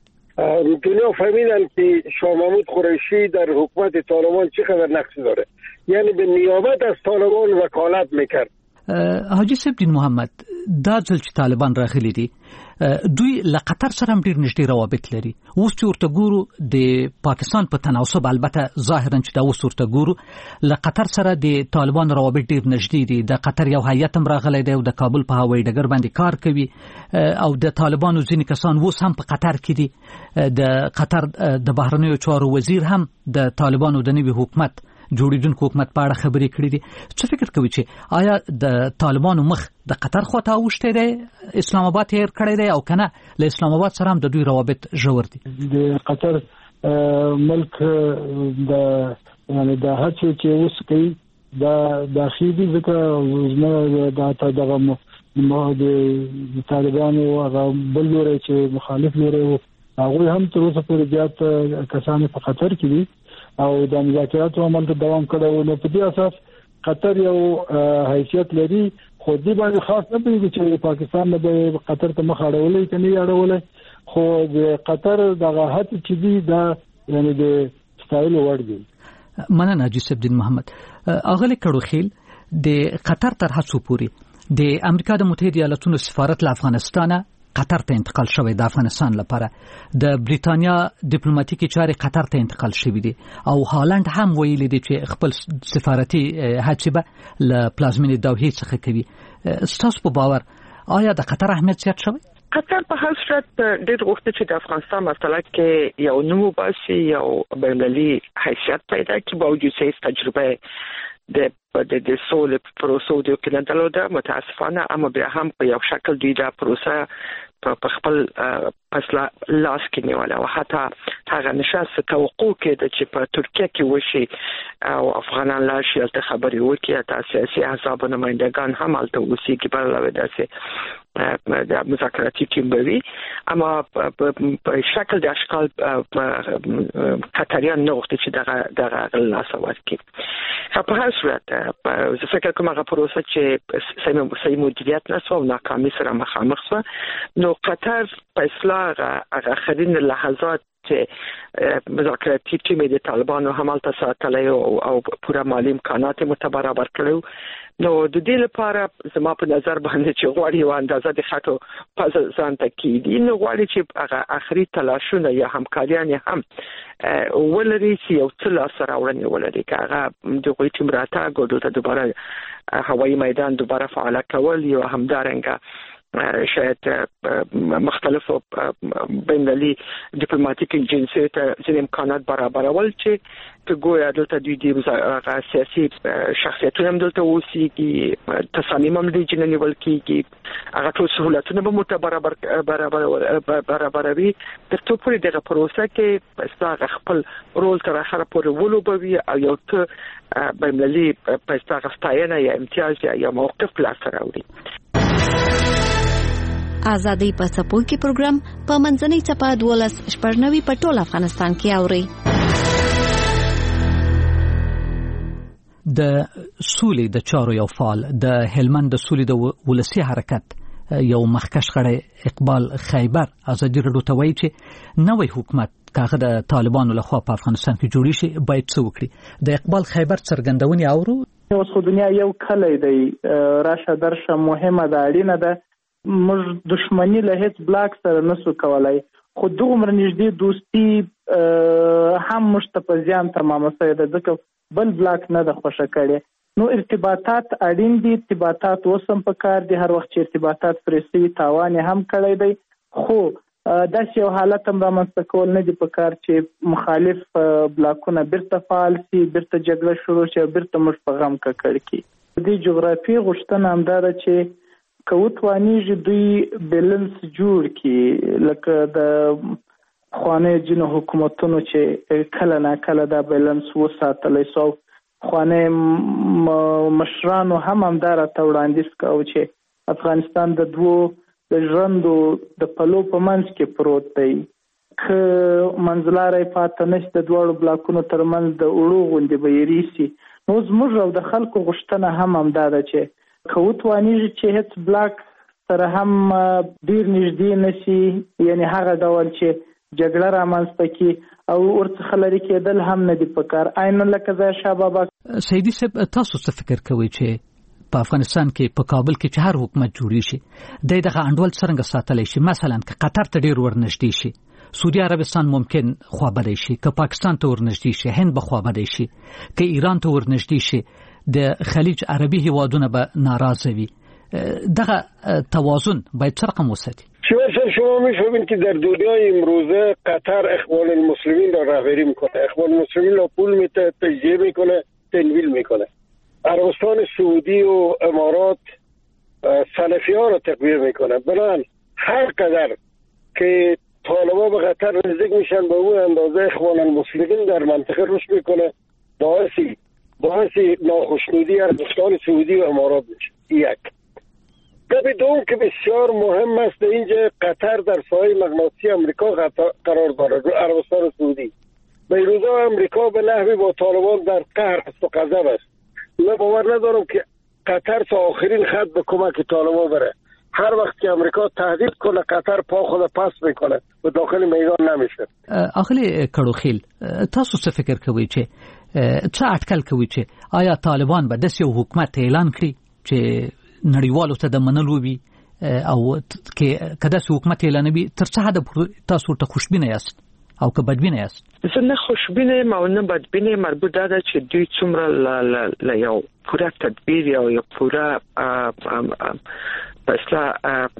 دنیا فهمیدن که شاه محمود قریشی در حکومت طالبان چقدر نقشی داره، یعنی به نیابت از طالبان وکالت میکرد. حاجی صاحب دین محمد، دا ځل چې طالبان راغلي دي دوی له قطر سره هم ډیر نږدې روابط لري. اوس چې ورته ګورو د پاکستان په تناسب، البته ظاهرا چې دا اوس ورته ګورو له قطر سره د طالبان روابط ډیر نږدې دي. د قطر یو هیئت هم راغلی دی او د کابل په هوایي ډګر باندې کار کوي او د طالبانو ځینې کسان اوس هم په قطر کې دي. د قطر د بهرنیو چارو وزیر هم د طالبانو د نوي حکومت جوړیدونکو حکومت په اړه خبرې کړې دي. څه فکر کوي چې آیا د طالبانو مخ د قطر خواته اوښتی دی، اسلام آباد هیر کړی دی او کنه له اسلام آباد سره هم د دوی روابط ژور دي؟ د قطر ملک د یعنی د هڅې چې اوس کوي دا داخلي ځکه زما د طالبانو هغه بل لوري چې مخالف لوري هغه هم تر اوسه پورې زیات کسان په قطر کې دي او د مذاکراتو عمل ته دوام کړو. نو په دې اساس قطر یو حیثیت لري، خو دې باندې خاص نه پیږي چې پاکستان به قطر ته مخ اړولې کني اړولې، خو د قطر دغه هڅه چې دی دا یعنی د ستایل وړ دی. مننه حاجی صاحب دین محمد. اغلی کړوخیل د قطر تر هڅو پوري د امریکا د متحده ایالاتونو سفارت له افغانستانه قطر ته انتقال شوی د افغانستان لپاره. د بریتانیا ډیپلوماټیکي چارې قطر ته انتقال شوی دي او هالند هم ویلي دي چې خپل سفارتي هڅې به له پلازمینې دوحې څخه کوي. ستاسو په باور آیا د قطر اهمیت زیات شوی؟ قطر په هر صورت ډېر غوښتي چې د افغانستان مسله کې یو نوم وباسي، یو بینالمللي حیثیت پیدا کړي، باوجود چې تجربه د سولې پروسو د کېندلو ده. متاسفانه اما بیا هم په یو شکل دوی دا پروسه په خپل فیصله لاس کې نیوله او حتی هغه نشست توقع کېده چې په ترکیه کې وشي او افغانان لا شي الته خبرې وکړي، تا سیاسي احزاب نمائندگان هم الته اوسېږي په علاوه داسې د مذاکراتي ټیم به وي. اما په شکل د اشکال قطریان نه غوښتي چې دغه لاس ورکړي. په هر صورت زه فکر کوم هغه پروسه چې صحیح مدیریت نه شو او ناکامي سره مخامخ شو، نو قطر په اصلاح هغه آخرین لحظات چې مذاکراتي ټیم د طالبانو همالته ساتلی او پوره مالي امکانات متبرابر کړو. نو د دې لپاره زما په نظر باندې چې غواړي یو اندازه د خطو پازل ځان ته کېدي، نو غواړي چې هغه آخري تلاشونه یا همکاریان هم ولري چې یو څه لاسته راوړنې ولري، که هغه د هغوی ټیم راتګ او دلته دوباره هوایي میدان دوباره فعاله کول یا همدارنګه شاید مختلفو بینالمللي ډیپلوماټیک ایجنسیو ته ځینې امکانات برابرول چې ګویا دلته دوی د سیاسي شخصیتونه هم دلته اوسېږي، تصامیم هم دوی ځینې نیول کېږي، هغه ټول سهولتونه به ورته برابروي تر څو پورې دغه پروسه کې هغه خپل رول تر اخره پورې ولوبوي او یو څه بینالمللي ستاینه یا امتیاز یا موقف لاسته راوړي. ازادي په څپو کې پروګرام په منځنۍ څپه 12 په ټول افغانستان کې اوري. د سولې د چارو یو فعال د هلمند د سولې د ولسی حرکت یو مخکش غړی اقبال خیبر ازادي رادیو ته وایي چې نوې حکومت کاغه د طالبانو لخوا په افغانستان کې جوړی شي باید څه وکړي. د اقبال خیبر څرګندونې اورو. اوس خو دنیا یو کلی دی، راشه درشه مهمه ده، اړینه ده. موږ دښمنی له هیڅ بلاک سره نسو کولای، خو دومره نږدې دوستي هم موږ ته په زیان تمامه شوې ده، ځکه بل بلاک نه ده خوښه کړې. نو ارتباطات اړین دي، ارتباطات اوسم په کار دي، هر وخت چې ارتباطات پرې سوي تاوان هم کړی دی، خو داسې یو حالت هم رامنځته کول نه دي په کار چې مخالف بلاکونه بیرته فعال شي، بیرته جګړه شروع شي، بیرته موږ په غم ککړ کړي. د دې جغرافي غوښتنه همدا ده چې که وتوانیږي دوی بیلنس جوړ کړي، لکه د پخوانیو ځینو حکومتونو چې کله نه کله دا بیلنس وساتلی سو. پخوانیو مشرانو هم همدا راته وړاندیز کوي چې افغانستان د دوو د ژوندو د پلو په منځ کې پروت دی، که منځلاری پاته نشي د دواړو بلاکونو ترمنځ د اوړو غوندې به یې ریسي. نو زموږ او د خلکو غوښتنه هم همدا ده چې که وتوانیږي چې هیڅ بلاک سره هم ډیر نږدې نشي، یعنی هغه ډول چې جګړه رامنځته کی او ورڅخه لري کېدل هم نه دی پکار. عین لکه ځای شاه بابا. سیدی صاحب تاسو څه فکر کوئ چې په افغانستان کې په کابل کې چې هر حکومت جوړی شي دغه انډول څنګه ساتلی شي؟ مثلا که قطر ته ډیر ورنږدې شي، سعودي عربستان ممکن خوابدی شي، که پاکستان ته ورنږدې شي، هند به خوابدی شي، که ایران ته ورنږدې شي د خلیج عربي هیوادونه به ناراضه وي. دغه توازن باید څه رقم وساتي؟ شما می‌فهمید که در دنیای امروزه قطر اخوان المسلمین را رهبری میکنه، اخوان المسلمین را پول میده، تجزیه میکنه، تنویل میکنه. عربستان سعودی و امارات سلفیان را تقویه میکنه. بنابراین هر قدر که طالبان به قطر نزدیک میشن به اون اندازه اخوان المسلمین در منطقه رشد میکنه، باعث ناخشنودی عربستان سعودی و امارات میشه. یک گپ دوم که بسیار مهم است، اینجا قطر در سایه مغناطیسی آمریکا قرار دارد، عربستان سعودی. به این روزا آمریکا به نحوی با طالبان در قهر است و غضب است. من باور ندارم که قطر تا آخرین خط به کمک طالبان بره. هر وقت که آمریکا تهدید کنه قطر پا خود پس میکنه و داخل میدان نمیشه. اخلی کړوخیل تاسو څه فکر کوئ چې څه اټکل کوئ چې آیا طالبان به داسې یو حکومت اعلان کړي چې نړیوالو ته د منلو وي او که داسې حکومت اعلانوي تر څه حده تاسو ورته خوشبینه یاست او که بدبینه یاست؟ زه نه خوشبینه یم او نه بدبینه یم. مربوط ده چې دوی څومره له یو پوره تدبیر یا یو پوره پسلا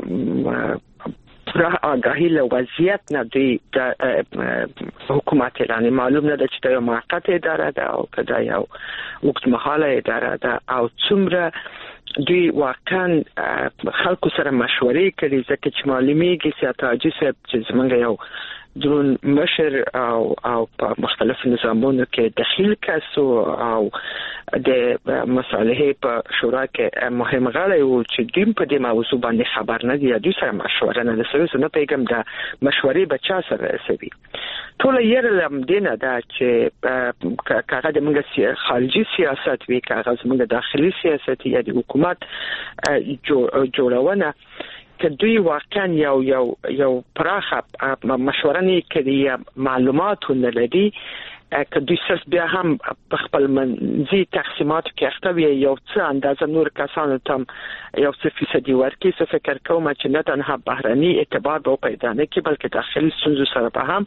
پوره آگاهی له وضعیت نه دوی د حکومت اعلان. معلوم نه ده چې دا یو موقت اداره ده او که دا یو اوږدمهاله اداره ده او څومره دوی واقعا خلکو سره مشورې کړي، ځکه چې معلومیږي سیاست حاجي صاحب چې زمونږ یو درون مشر او په مختلف نظامونو کې دخیل کس او د مصالحې په شورا کې مهم غړی و چې دوی په دې موضوع باندې خبر نه دي، دوی سره مشوره نه لري. نه پیغام د مشورې بچا سره رسوي. ټول یې لم دینه دا چې کاغه د موږ خارجي سیاست وی، کاغه زموږ داخلي سیاست یا د حکومت جوړونه که دوی واقعا یو پراخه مشوره نه کوي یا معلومات نه لري، که دوی صرف بیا هم په خپل منځي تقسیمات کې اخته وي یو څه اندازه نور کسانو ته یو څه فیصدي ورکړي، څه فکر کوم چې نه تنها بهرني اعتبار به پیدا نه کړي بلکې داخلي ستونزو سره به هم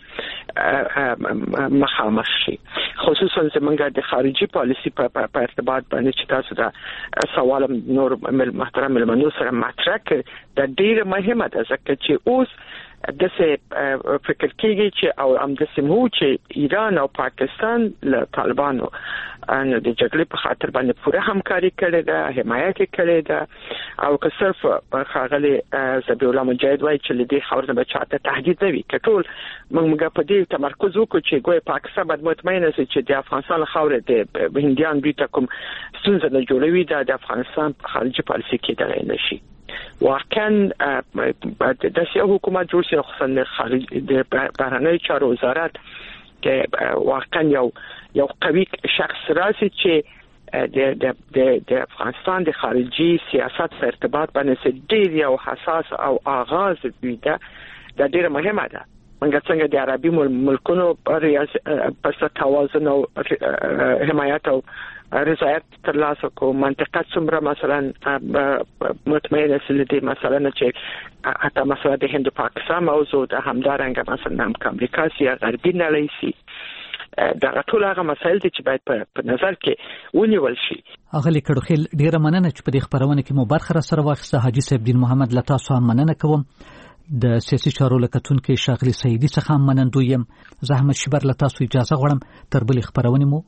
مخامخ شي. خصوصا زمونږ د خارجي پالیسي په ارتباط باندې چې تاسو دا سوال نور محترم ملمنو سره مطرح کړ دا ډیره مهمه ده، ځکه چې اوس دسه فکر کېږي چې او هم دسه مو چې ایران او پاکستان له طالبانو ان د جګړې په خاطر باندې پوره همکاري کړې ده، حمایت کړې ده او که صرف خاغلی زبی الله مجاهد وایي چې لدی خبره به چاته تهدید نه وي. کټول موږ په دې تمرکز وکړو چې ګوي پاکستان باید مطمئن شي چې د افغانستان خاوره د هندیان دوی ته کوم ستونزه نه جوړوي، د افغانستان خارجي پالیسي کې دغه نشي. واقعا د سیاسي حکومت جوړ شي خصوصا د خارج د بهرنی چارو وزارت کې واقعا یو قوي شخص راسي چې د افغانستان د خارجي سیاست په ارتباط باندې ډېر یو حساس او آغاز دی دا ډېر مهمه ده. منګه څنګه د عربي ملکونو پر توازن او حمایت او رضایت ترلاسه کو منطقه څومره مثلا مطمئنه سلیدي مثلا چې حتی مثلا د هند پاکستان موضوع د همدارنګه مثلا امریکا سیا غربي نړۍ سي دا ټول هغه مسایل چې باید په نظر کې ونیول شي. اغلی کډوخیل ډیره مننه چې په دې خبرونه کې مو برخه را سره واخیسته. حاجی صاحب دین محمد لتا سو مننه کوم. د سیاسي چارو لکتونکو شاغلی سیدی څخه منندوی يم. زحمت شبر لتا سو اجازه غواړم تر بل خبرونه مو